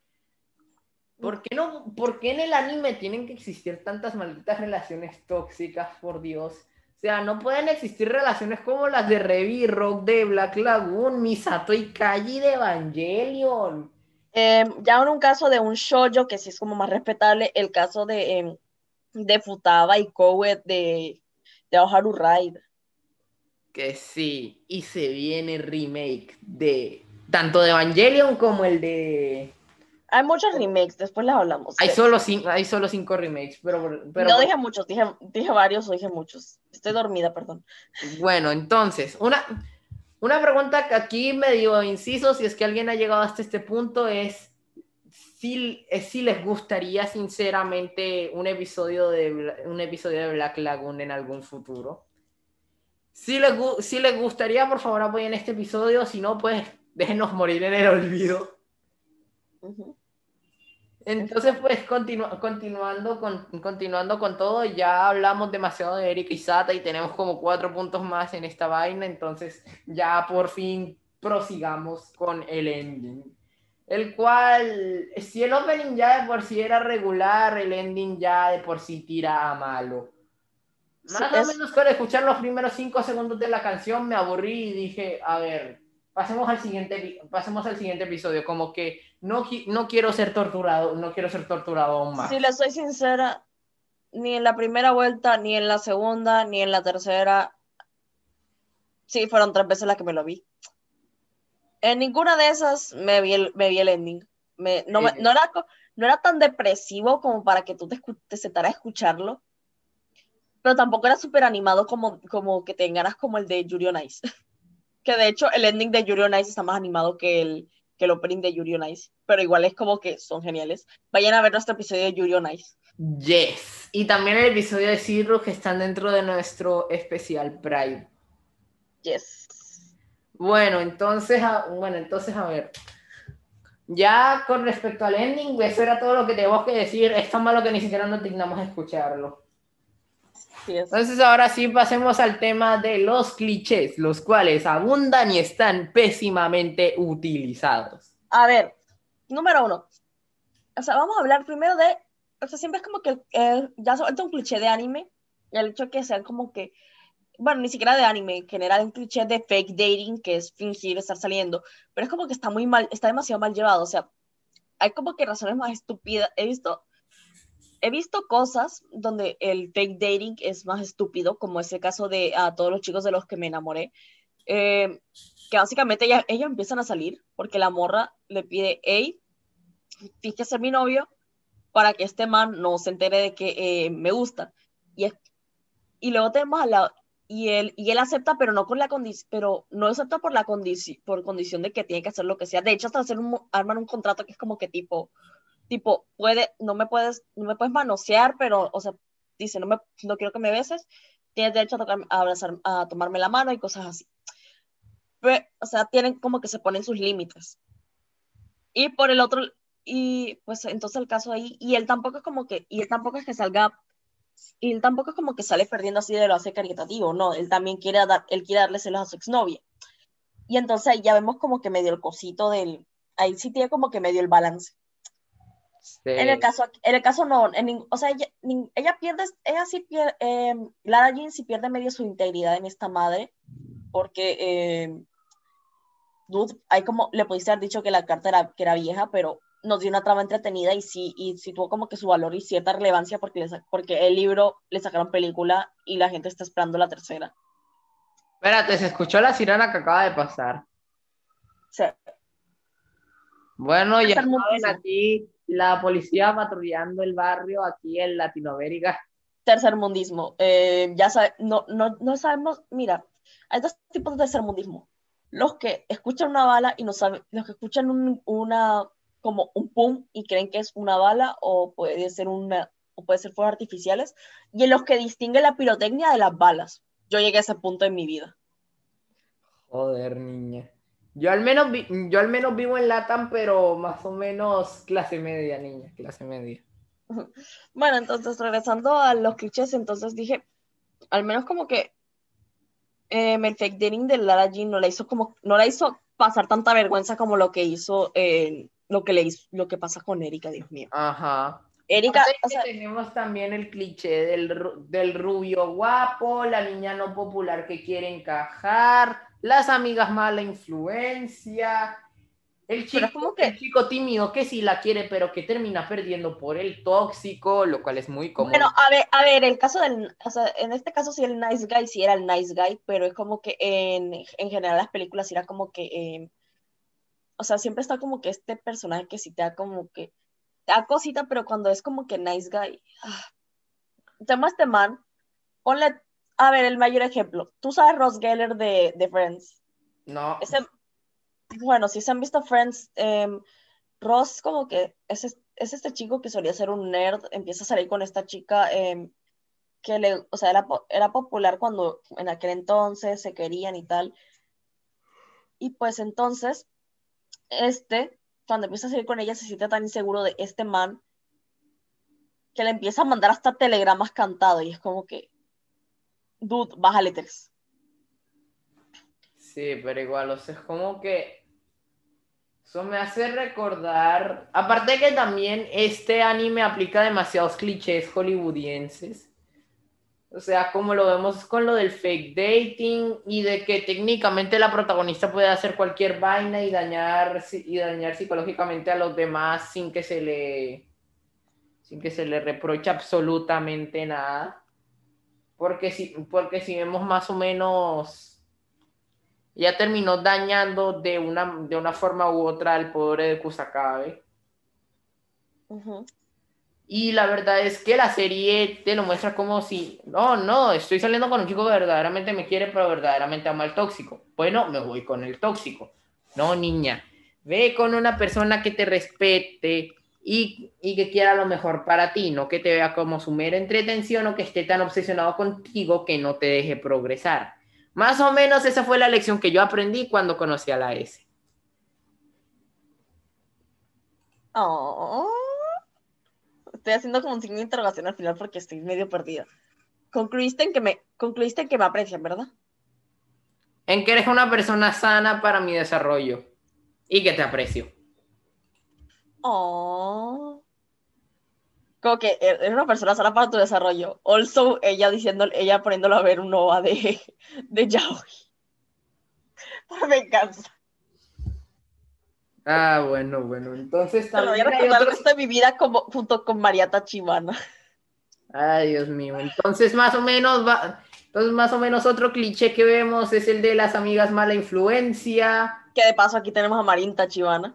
¿Por qué en el anime tienen que existir tantas malditas relaciones tóxicas, por Dios? O sea, no pueden existir relaciones como las de Revi y Rock de Black Lagoon, Misato y Kaji de Evangelion. Ya en un caso de un shoujo que sí es como más respetable, el caso de Futaba y Koue de Oharu Ride. Que sí, y se viene remake de tanto de Evangelion como el de... Hay muchos remakes, después les hablamos. Hay solo 5 remakes, No dije muchos, dije varios o dije muchos. Estoy dormida, perdón. bueno, entonces, una pregunta que aquí medio inciso, si es que alguien ha llegado hasta este punto, es si les gustaría sinceramente un episodio de Black Lagoon en algún futuro. Si les gustaría, por favor apoyen este episodio, si no, pues déjenos morir en el olvido. Uh-huh. Entonces, pues continuando con todo, ya hablamos demasiado de Erika y Sata y tenemos como 4 puntos más en esta vaina, entonces ya por fin prosigamos con el ending. El cual, si el opening ya de por sí era regular, el ending ya de por sí tira a malo. Sí, Más o menos con escuchar los primeros 5 segundos de la canción me aburrí y dije, a ver, pasemos al siguiente episodio, como que no quiero ser torturado, no quiero ser torturado aún más. si les soy sincera, ni en la primera vuelta, ni en la segunda, ni en la tercera, sí, fueron 3 veces las que me lo vi. En ninguna de esas me vi el ending. No era tan depresivo como para que tú te sentaras a escucharlo, pero tampoco era súper animado como que tengas como el de Yuri on Ice. Que de hecho el ending de Yuri on Ice está más animado que el opening de Yuri on Ice, pero igual es como que son geniales. Vayan a ver nuestro episodio de Yuri on Ice. Yes. Y también el episodio de Cirrus que están dentro de nuestro especial Pride. Yes. Bueno, entonces a ver. Ya con respecto al ending, eso era todo lo que tenemos que decir. Es tan malo que ni siquiera nos dignamos a escucharlo. Sí es. Entonces ahora sí pasemos al tema de los clichés, los cuales abundan y están pésimamente utilizados. A ver, número 1. O sea, vamos a hablar primero o sea, siempre es como que ya suelta un cliché de anime, el hecho de que sean como que, bueno, ni siquiera de anime, en general un cliché de fake dating, que es fingir estar saliendo, pero es como que está muy mal, está demasiado mal llevado, o sea, hay como que razones más estúpidas, he visto cosas donde el fake dating es más estúpido, como ese caso de a todos los chicos de los que me enamoré, que básicamente ellos empiezan a salir porque la morra le pide, hey, finge ser mi novio para que este man no se entere de que me gusta. Y luego tenemos y él acepta, pero no con la condición, pero no acepta por condición de que tiene que hacer lo que sea. De hecho, hasta arman un contrato que es como que tipo, no me puedes manosear, pero, o sea, dice, no quiero que me beses, tienes derecho a abrazar, a tomarme la mano y cosas así. Pero, o sea, tienen como que se ponen sus límites. Y por el otro, y pues entonces el caso ahí, y él tampoco es como que, y él tampoco es como que sale perdiendo así de lo hace caritativo, no, él también quiere darle celos a su exnovia. Y entonces ahí ya vemos como que medio el cosito ahí sí tiene como que medio el balance. En el Sí. caso no, o sea, ella pierde, ella sí pierde, Lara Jean sí pierde medio su integridad en esta madre, porque, dude, hay como, le pudiste haber dicho que la carta que era vieja, pero nos dio una trama entretenida y sí tuvo como que su valor y cierta relevancia porque el libro le sacaron película y la gente está esperando la tercera. Espérate, se escuchó la sirena que acaba de pasar. O sea, Bueno, ya saben, tercermundismo. aquí la policía patrullando el barrio aquí en Latinoamérica. Tercermundismo. No sabemos, mira, hay dos tipos de tercermundismo. Los que escuchan una bala y no saben, los que escuchan como un pum y creen que es una bala o puede ser fuegos artificiales, y en los que distinguen la pirotecnia de las balas. Yo llegué a ese punto en mi vida. Joder, niña. Yo al menos vivo en Latam, pero más o menos clase media, niña, clase media. Bueno, entonces regresando a los clichés, entonces dije, al menos como que el fake dating de Lara Jean no la hizo pasar tanta vergüenza como lo que hizo, lo que pasa con Erika, Dios mío. Ajá. Erika, Aparte o que sea, tenemos también el cliché del rubio guapo, la niña no popular que quiere encajar, las amigas mala influencia, pero es como el que, chico tímido que sí la quiere, pero que termina perdiendo por el tóxico, lo cual es muy bueno, común. a ver, o sea, en este caso sí el nice guy, sí era el nice guy, pero es como que en general las películas sí era como que, o sea, siempre está como que este personaje que sí te da como que, te da cosita, pero cuando es como que nice guy, tema este man, ponle, a ver, el mayor ejemplo, tú sabes Ross Geller de Friends. No, Ese, bueno, si se han visto Friends, Ross como que es este chico que solía ser un nerd, empieza a salir con esta chica o sea, era popular cuando en aquel entonces se querían y tal. Y pues entonces, cuando empieza a salir con ella, se siente tan inseguro de este man que le empieza a mandar hasta telegramas cantados y es como que, dude, bájale tres. sí, pero igual, o sea, es como que eso me hace recordar, aparte que también este anime aplica demasiados clichés hollywoodienses. O sea, como lo vemos con lo del fake dating y de que técnicamente la protagonista puede hacer cualquier vaina y dañar psicológicamente a los demás sin que se le reproche absolutamente nada. Porque si vemos más o menos, ella terminó dañando de una forma u otra al pobre de Kusakabe. Ujú. Y la verdad es que la serie te lo muestra como si, no, estoy saliendo con un chico que verdaderamente me quiere, pero verdaderamente ama al tóxico. Bueno, me voy con el tóxico. No, niña, ve con una persona que te respete y que quiera lo mejor para ti, no que te vea como su mera entretención o que esté tan obsesionado contigo que no te deje progresar. Más o menos esa fue la lección que yo aprendí cuando conocí a la S. Oh, estoy haciendo como un signo de interrogación al final porque estoy medio perdida. Concluiste en que me aprecian, ¿verdad? En que eres una persona sana para mi desarrollo y que te aprecio. Oh. Como que es una persona sana para tu desarrollo. Also, ella poniéndolo a ver un OVA de Yaoi. Por venganza. Ah, bueno. Entonces Te lo voy a también hay recordar el otros. resto de mi vida junto con María Tachibana. Ay, Dios mío. Entonces más o menos otro cliché que vemos es el de las amigas mala influencia. Que de paso aquí tenemos a Marín Tachibana.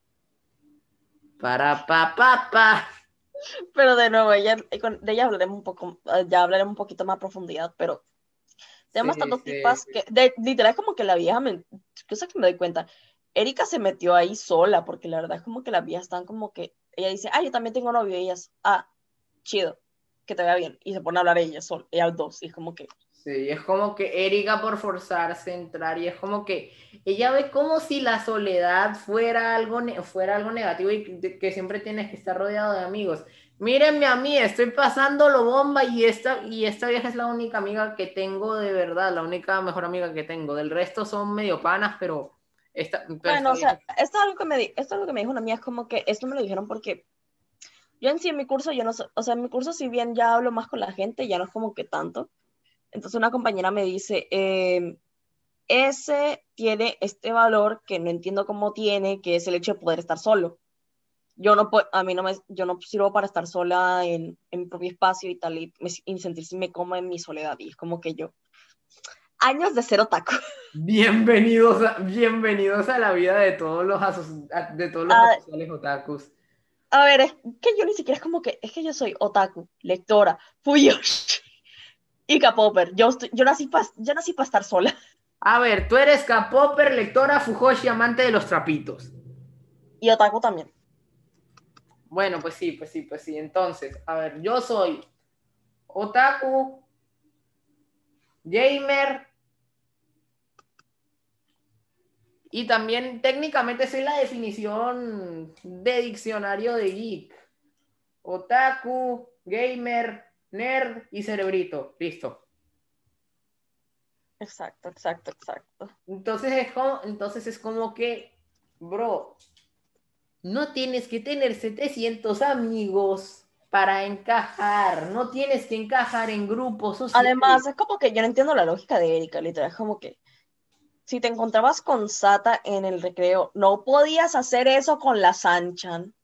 Para pa pa pa. Pero de nuevo, de ella hablaremos un poco, ya hablaremos un poquito más a profundidad, pero tenemos Sí, tantas sí, tipas sí. que, literal, es como que la vieja, cosa que me doy cuenta, Erika se metió ahí sola, porque la verdad es como que las viejas están como que, ella dice, yo también tengo novio, y ellas, chido, que te vaya bien, y se pone a hablar ellas dos, y es como que, Sí, es como que Erika por forzarse a entrar y es como que ella ve como si la soledad fuera algo negativo y que siempre tienes que estar rodeado de amigos. Mírenme a mí, estoy pasando lo bomba y esta vieja es la única amiga que tengo de verdad, la única mejor amiga que tengo. Del resto son medio panas, pero esta Bueno, o vieja... sea, esto es algo que esto es algo que me dijo una amiga, es como que esto me lo dijeron porque yo en sí en mi curso, yo no sé, o sea, en mi curso si bien ya hablo más con la gente, ya no es como que tanto. Entonces una compañera me dice, ese tiene este valor que no entiendo cómo tiene, que es el hecho de poder estar solo. Yo no puedo, a mí no me, yo no sirvo para estar sola en mi propio espacio y tal, y sentirme cómoda en mi soledad. Y es como que yo, años de ser otaku. Bienvenidos a la vida de todos los A, oficiales otakus. a ver, es que yo ni siquiera es como que, es que yo soy otaku, lectora, fuyoshi y K-popper. Yo nací para estar sola. A ver, tú eres K-popper, lectora, Fujoshi, amante de los trapitos. Y otaku también. Bueno, pues sí, pues sí, pues sí. Entonces, a ver, yo soy otaku, gamer y también técnicamente soy la definición de diccionario de geek. Otaku, gamer, nerd y cerebrito. Listo. Exacto, exacto, exacto. Entonces es como que, bro, no tienes que tener 700 amigos para encajar. No tienes que encajar en grupos sociales. Además, es como que yo no entiendo la lógica de Erika, literal. Es como que si te encontrabas con Sata en el recreo, no podías hacer eso con la Sanchan.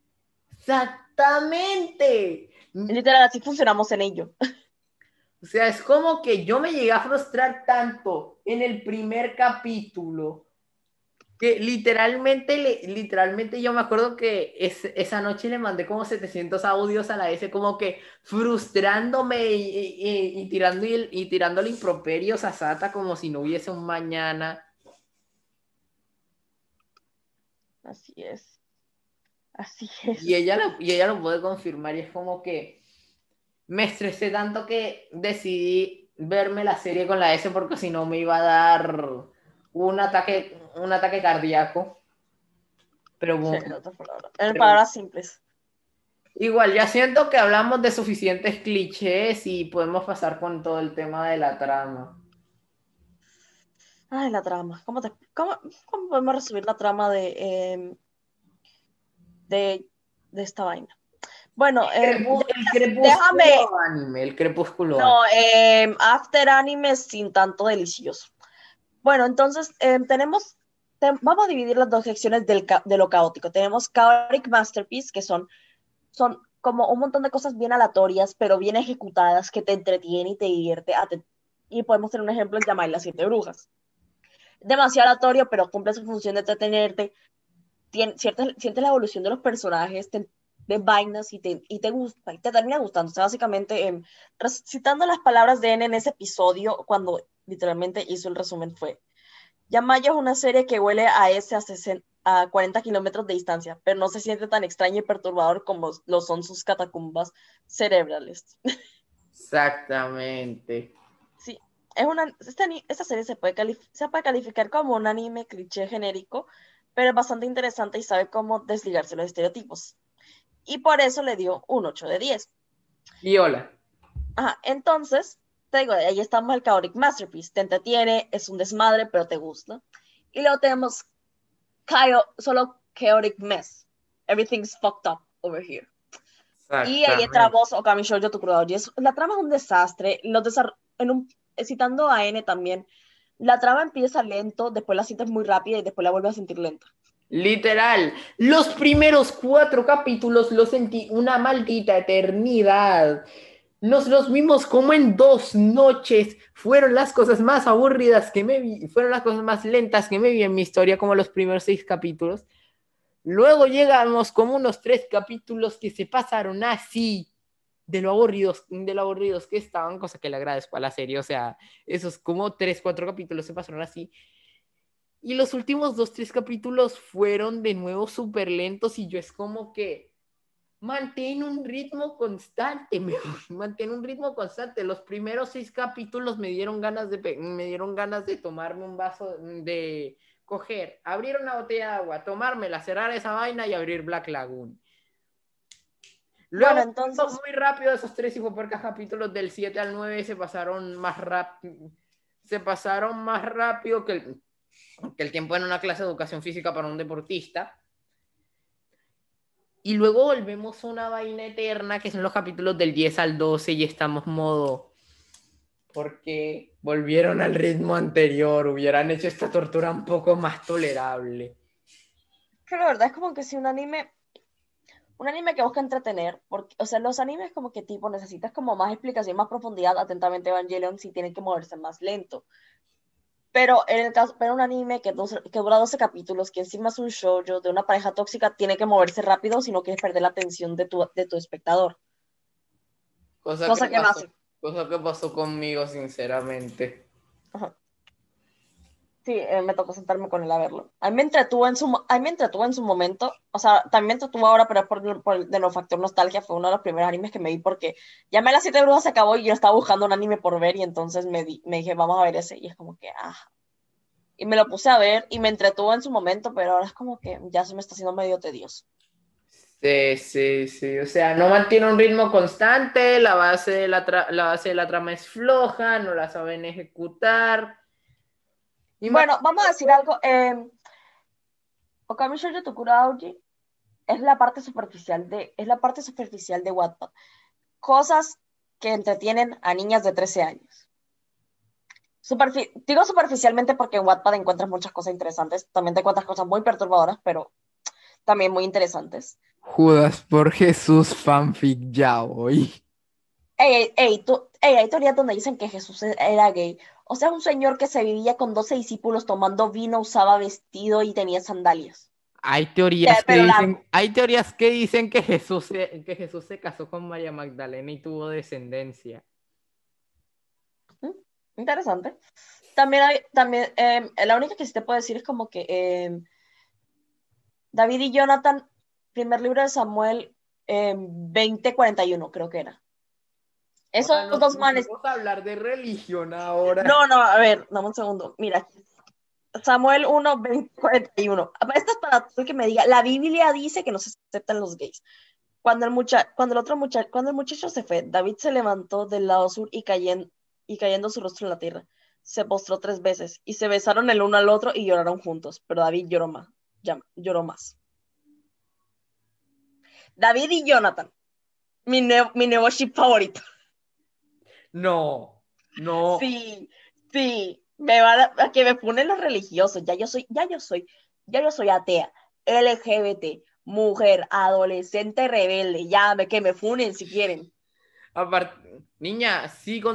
Exactamente. Literal, así funcionamos en ello. O sea, es como que yo me llegué a frustrar tanto en el primer capítulo que literalmente yo me acuerdo que esa noche le mandé como 700 audios a la S, como que frustrándome y tirándole improperios a Sata como si no hubiese un mañana. Así es, así Y es. ella lo puede confirmar y es como que me estresé tanto que decidí verme la serie con la S porque si no me iba a dar un ataque cardíaco. Pero, Sí, en otras palabras. En pero palabras simples. igual, ya siento que hablamos de suficientes clichés y podemos pasar con todo el tema de la trama. Ay, la trama. ¿Cómo podemos resumir la trama de, de esta vaina? Bueno, El déjame. crepúsculo anime, el crepúsculo anime. No, After Anime sin tanto delicioso. Bueno, entonces vamos a dividir las dos secciones de lo caótico. Tenemos Chaotic Masterpiece, que son como un montón de cosas bien aleatorias, pero bien ejecutadas, que te entretiene y te divierte. Y podemos tener un ejemplo en Yamai las siete brujas. Demasiado aleatorio, pero cumple su función de entretenerte. Sientes la evolución de los personajes, de vainas y te gusta, y te termina gustando. O sea, básicamente, citando las palabras de N en ese episodio, cuando literalmente hizo el resumen, fue: Yamayo es una serie que huele a ese a 40 kilómetros de distancia, pero no se siente tan extraño y perturbador como lo son sus catacumbas cerebrales. Exactamente. Sí, esta serie se puede calificar como un anime cliché genérico, pero es bastante interesante y sabe cómo desligarse de los estereotipos. Y por eso le dio un 8 de 10. Y hola. Ajá, entonces, te digo, ahí estamos el Chaotic Masterpiece. Te entretiene, es un desmadre, pero te gusta. Y luego tenemos solo Chaotic Mess. Everything's fucked up over here. Y ahí Exactamente. entramos Okami Shoujo Tokuroji. La trama es un desastre. Citando a N también, la trama empieza lento, después la sientes muy rápida y después la vuelves a sentir lenta. Literal, los primeros 4 capítulos los sentí una maldita eternidad. Nos los vimos como en 2 noches. Fueron las cosas más aburridas que me vi, fueron las cosas más lentas que me vi en mi historia, como los primeros 6 capítulos. Luego llegamos como unos 3 capítulos que se pasaron así de lo aburridos que estaban, cosa que le agradezco a la serie. O sea, esos como 3, 4 capítulos se pasaron así. Y los últimos 2, 3 capítulos fueron de nuevo súper lentos y yo es como que mantén un ritmo constante, mantén un ritmo constante. Los primeros 6 capítulos me dieron ganas de tomarme un vaso, de coger, abrir una botella de agua, tomármela, cerrar esa vaina y abrir Black Lagoon. Luego, Bueno, entonces, muy rápido, esos 3 hijopuercas capítulos del 7 al 9 se pasaron más rápido. Se pasaron más rápido que el tiempo en una clase de educación física para un deportista. Y luego volvemos a una vaina eterna que son los capítulos del 10 al 12 y estamos modo... Porque volvieron al ritmo anterior, hubieran hecho esta tortura un poco más tolerable. que la verdad es como que si un anime que busca entretener, porque, o sea, los animes como que tipo necesitas como más explicación, más profundidad, atentamente Evangelion, si tienen que moverse más lento. Pero en el caso, pero un anime que dura 12 capítulos, que encima es un shoujo de una pareja tóxica, tiene que moverse rápido si no quieres perder la atención de tu espectador. Cosa que no hace. Cosa que pasó conmigo, sinceramente. Ajá. Sí, me tocó sentarme con él a verlo. A mí me entretuvo en su momento, o sea, también me entretuvo ahora, pero es de nuevo factor nostalgia, fue uno de los primeros animes que me vi porque ya me las 7 brujas se acabó y yo estaba buscando un anime por ver y entonces me dije, vamos a ver ese, y es como que, y me lo puse a ver y me entretuvo en su momento, pero ahora es como que ya se me está haciendo medio tedioso. Sí, sí, sí. O sea, no mantiene un ritmo constante, la base de la base de la trama es floja, no la saben ejecutar. Y más, Bueno, vamos a decir algo. Okami Shoujo Tokura Aoji es la parte superficial de Wattpad. Cosas que entretienen a niñas de 13 años. Digo superficialmente porque en Wattpad encuentras muchas cosas interesantes. También te encuentras cosas muy perturbadoras, pero también muy interesantes. Judas por Jesús fanfic ya hoy. Hay teorías donde dicen que Jesús era gay. O sea, un señor que se vivía con 12 discípulos tomando vino, usaba vestido y tenía sandalias. De pelo largo. Hay teorías que dicen que Jesús se casó con María Magdalena y tuvo descendencia. ¿Mm? Interesante. La única que sí te puedo decir es como que David y Jonathan, primer libro de Samuel, 20:41, creo que era. Esos Ah, dos nos manes. vamos a hablar de religión ahora. No, no, a ver, dame un segundo. Mira, Samuel 1:20:41. Esto es para todo el que me diga. La Biblia dice que no se aceptan los gays. Cuando el muchacho se fue, David se levantó del lado sur y cayendo su rostro en la tierra. Se postró 3 veces y se besaron el uno al otro y lloraron juntos. Pero David lloró más. Lloró más. David y Jonathan, mi nuevo ship favorito. No, no. Sí, sí, me van a que me ponen los religiosos. Ya yo soy atea, LGBT, mujer, adolescente, rebelde. Que me funen si quieren. Niña,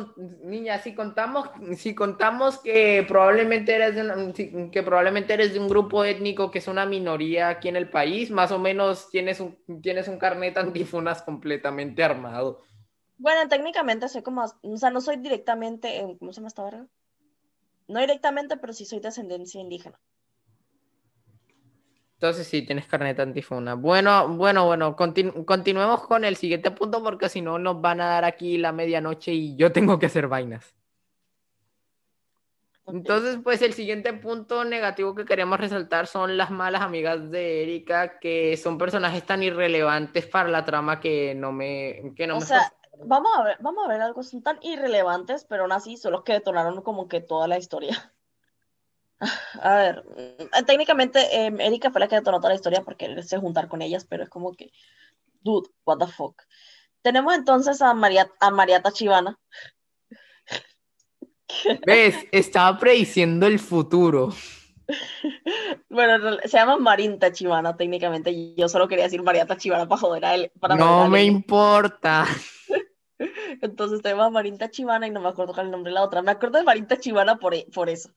si contamos que probablemente que probablemente eres de un grupo étnico que es una minoría aquí en el país, más o menos tienes un carnet antifunas completamente armado. Bueno, técnicamente soy como, o sea, no soy directamente, ¿cómo se llama esta verga? No directamente, pero sí soy de ascendencia indígena. Entonces sí, tienes carnet antifuna. Bueno, continuemos con el siguiente punto porque si no nos van a dar aquí la medianoche y yo tengo que hacer vainas. Ok. Entonces, pues el siguiente punto negativo que queremos resaltar son las malas amigas de Erika, que son personajes tan irrelevantes para la trama que no me O sea, esforzaron. vamos a ver algo, son tan irrelevantes, pero aún así son los que detonaron como que toda la historia. A ver, técnicamente Erika fue la que detonó toda la historia porque él se juntar con ellas, pero es como que, dude, what the fuck. Tenemos entonces a María Tachibana. ¿Ves? Estaba prediciendo el futuro. Bueno, se llama Marín Tachibana técnicamente, y yo solo quería decir María Tachibana para joder a él, para joder No a me Lenny. importa. Entonces tenemos a Marín Tachibana y no me acuerdo cuál es el nombre de la otra. Me acuerdo de Marín Tachibana por eso.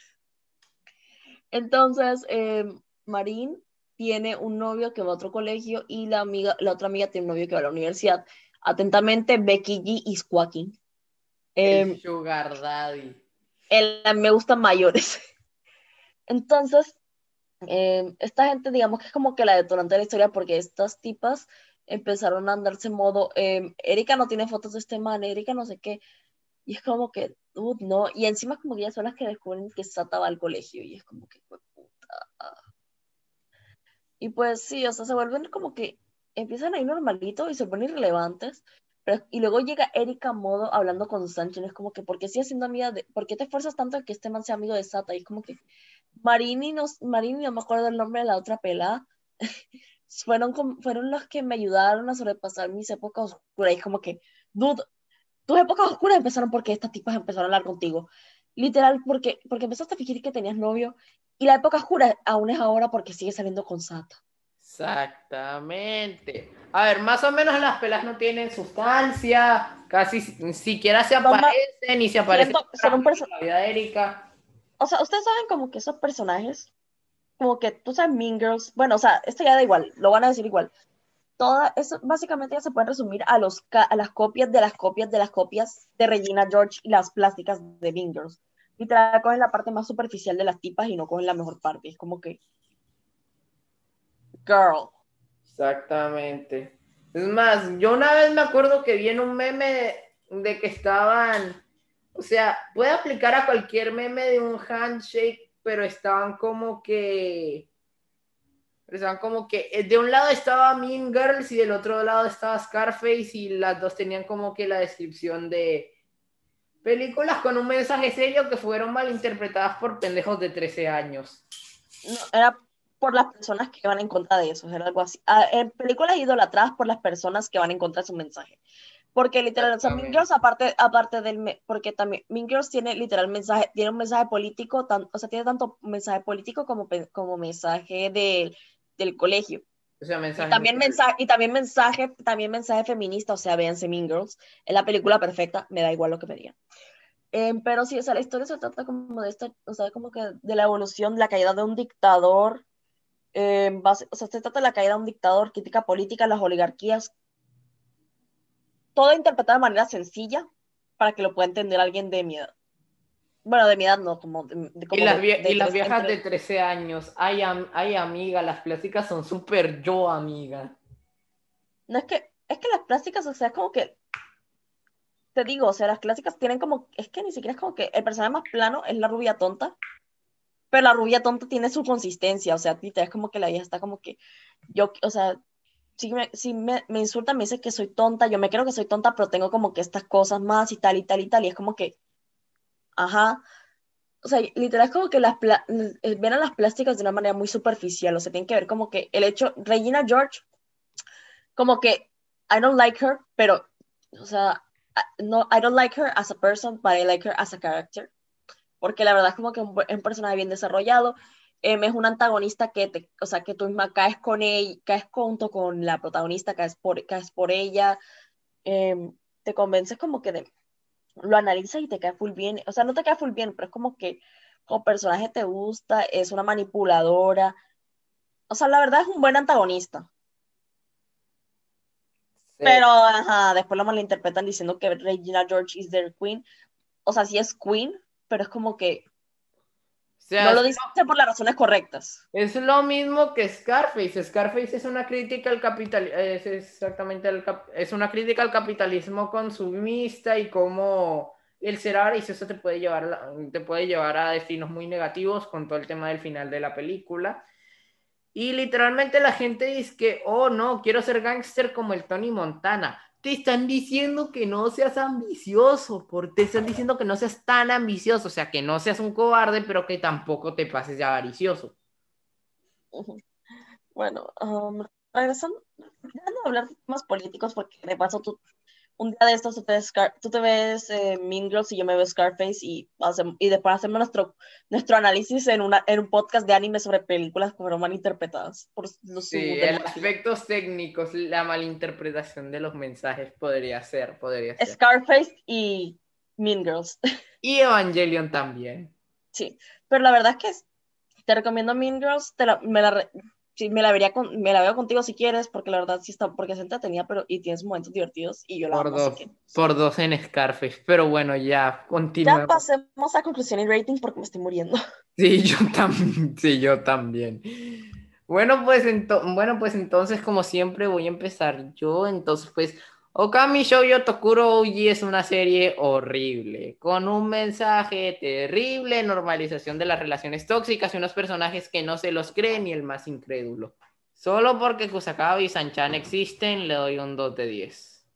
Entonces, Marín tiene un novio que va a otro colegio y la otra amiga tiene un novio que va a la universidad. Atentamente, Becky G is quacking. El Eh, Sugar Daddy. me gustan mayores. Entonces, esta gente, digamos que es como que la detonante de la historia porque estas tipas empezaron a andarse en modo, Erika no tiene fotos de este man, Erika no sé qué, y es como que, no, y encima como que ellas son las que descubren que Sata va al colegio, y es como que, pues, puta. Y pues sí, o sea, se vuelven como que empiezan ahí normalito y se ponen irrelevantes, y luego llega Erika Modo hablando con Sancho, y es como que, ¿por qué sigues siendo amiga de, por qué te esfuerzas tanto en que este man sea amigo de Sata? Y es como que, Marini, no me acuerdo el nombre de la otra pelada, fueron los que me ayudaron a sobrepasar mis épocas oscuras, y es como que, dude, tus épocas oscuras empezaron porque estas tipas empezaron a hablar contigo. Literal, porque empezaste a fingir que tenías novio. Y la época oscura aún es ahora porque sigues saliendo con Sata. Exactamente. A ver, más o menos las pelas no tienen sustancia, casi siquiera se Son más- aparecen y se aparecen son un en la vida de Erika. O sea, ustedes saben como que esos personajes, como que tú sabes Mean Girls, bueno, o sea, esto ya da igual, lo van a decir igual. Toda eso básicamente ya se puede resumir a las copias de las copias de las copias de Regina George y las plásticas de Mean Girls. Literal, cogen la parte más superficial de las tipas y no cogen la mejor parte. Es como que, girl. Exactamente. Es más, yo una vez me acuerdo que vi en un meme de que estaban, o sea, puede aplicar a cualquier meme de un handshake, pero estaban como que de un lado estaba Mean Girls y del otro lado estaba Scarface y las dos tenían como que la descripción de películas con un mensaje serio que fueron malinterpretadas por pendejos de 13 años. No, era por las personas que van en contra de eso, era algo así. En películas idolatradas por las personas que van en contra de su mensaje. Porque literal, o sea, Mean Exactamente. Girls, aparte porque también Mean Girls tiene literal mensaje, tiene un mensaje político, o sea, tiene tanto mensaje político como mensaje del colegio. O sea, Y mensaje también moral. mensaje feminista, o sea, véanse Mean Girls, es la película perfecta, me da igual lo que me digan. Pero sí, o sea, la historia se trata como de esto, o sea, como que de la evolución, la caída de un dictador, o sea, se trata de la caída de un dictador, crítica política, las oligarquías, todo interpretado de manera sencilla para que lo pueda entender alguien de mi edad. Bueno, de mi edad no, como Y como las, y de las tres, viejas de entre, 13 años, ay amiga, las plásticas son súper yo amiga. no es que las plásticas, o sea, es como que, te digo, o sea, las clásicas tienen como, es que ni siquiera es como que el personaje más plano es la rubia tonta, pero la rubia tonta tiene su consistencia, o sea, tita, es como que la vieja está como que, o sea, si me insulta, me dice que soy tonta, yo me creo que soy tonta, pero tengo como que estas cosas más y tal y tal y tal, y es como que, ajá, o sea, literal es como que ven a las plásticas de una manera muy superficial, o sea, tienen que ver como que el hecho, Regina George, como que, I don't like her, pero, o sea, no, I don't like her as a person, but I like her as a character, porque la verdad es como que es un personaje bien desarrollado, es un antagonista o sea, que tú misma caes con ella, caes junto con la protagonista, caes por ella, te convences como que lo analizas y te cae full bien, o sea, no te cae full bien, pero es como que como personaje te gusta, es una manipuladora, o sea, la verdad es un buen antagonista, Sí. pero ajá, después lo malinterpretan diciendo que Regina George is their queen, o sea, sí es queen, pero es como que O sea, no lo dice por las razones correctas. es lo mismo que Scarface. Scarface es una crítica al capitalismo, es exactamente es una crítica al capitalismo consumista y cómo el ser avaricioso te puede llevar te puede llevar a destinos muy negativos con todo el tema del final de la película. Y literalmente la gente dice que, oh no, quiero ser gángster como el Tony Montana. Te están diciendo que no seas ambicioso, te están diciendo que no seas tan ambicioso, o sea, que no seas un cobarde, pero que tampoco te pases de avaricioso. Bueno, regresando, dejando de hablar de temas políticos, porque de paso un día de estos tú te ves Mean Girls y yo me veo Scarface y después hacemos nuestro análisis en un podcast de anime sobre películas que fueron mal interpretadas por su Sí, el demografía. aspectos técnicos, la malinterpretación de los mensajes podría ser, podría ser. Scarface y Mean Girls, Y Evangelion también. sí, pero la verdad es que te recomiendo Mean Girls, sí, me la veo contigo si quieres, porque la verdad sí está, porque es entretenida, pero y tienes momentos divertidos y yo la amo, así que Por dos en Scarface. Pero bueno, ya, ya continuemos. pasemos a conclusión y rating porque me estoy muriendo. Sí, yo también. Sí, yo también. Bueno, pues entonces, como siempre, voy a empezar yo. Entonces, pues, Okami Shoujo Tokuro Ouji es una serie horrible, con un mensaje terrible, normalización de las relaciones tóxicas y unos personajes que no se los creen ni el más incrédulo. Solo porque Kusakabe y Sanchan existen, le doy un 2 de 10.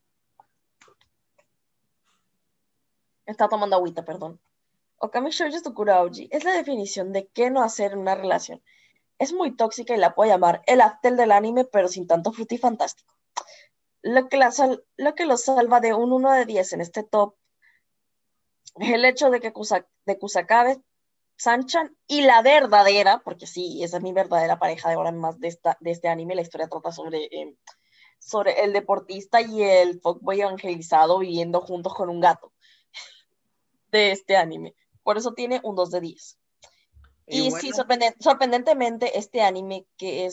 Está tomando agüita, perdón. Okami Shoujo Tokuro-Ouji es la definición de qué no hacer en una relación. Es muy tóxica y la puedo llamar el Aftel del anime, pero sin tanto frutifantástico. Lo que lo salva de un 1 de 10 en este top es el hecho de que Kusakabe, Sanchan y la verdadera, porque sí, esa es mi verdadera pareja de ahora en más de este anime. La historia trata sobre el deportista y el fuckboy evangelizado viviendo juntos con un gato de este anime. Por eso tiene un 2 de 10. Y sí, bueno, sorprendentemente, este anime, que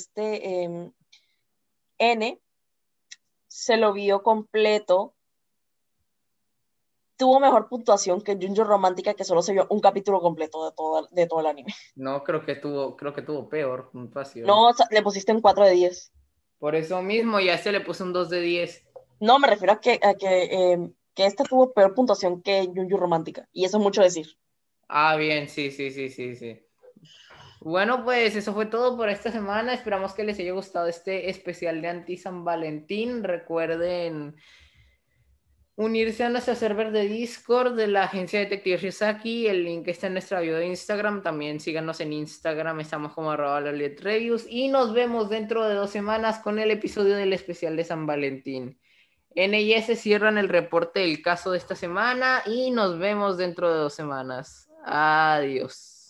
N se lo vio completo, tuvo mejor puntuación que Junjo Romántica, que solo se vio un capítulo completo de todo el anime. no, creo que tuvo peor puntuación. No, le pusiste un 4 de 10. Por eso mismo ya se le puso un 2 de 10. No, me refiero que este tuvo peor puntuación que Junjo Romántica. Y eso es mucho decir. Ah, bien, sí, sí, sí, sí, sí. Bueno, pues eso fue todo por esta semana. Esperamos que les haya gustado este especial de Anti San Valentín. Recuerden unirse a nuestro server de Discord de la agencia Detective Ryusaki. El link está en nuestra bio de Instagram. También síganos en Instagram. Estamos como @LolitReviews. Y nos vemos dentro de 2 semanas con el episodio del especial de San Valentín. NIS cierran el reporte del caso de esta semana y nos vemos dentro de 2 semanas. Adiós.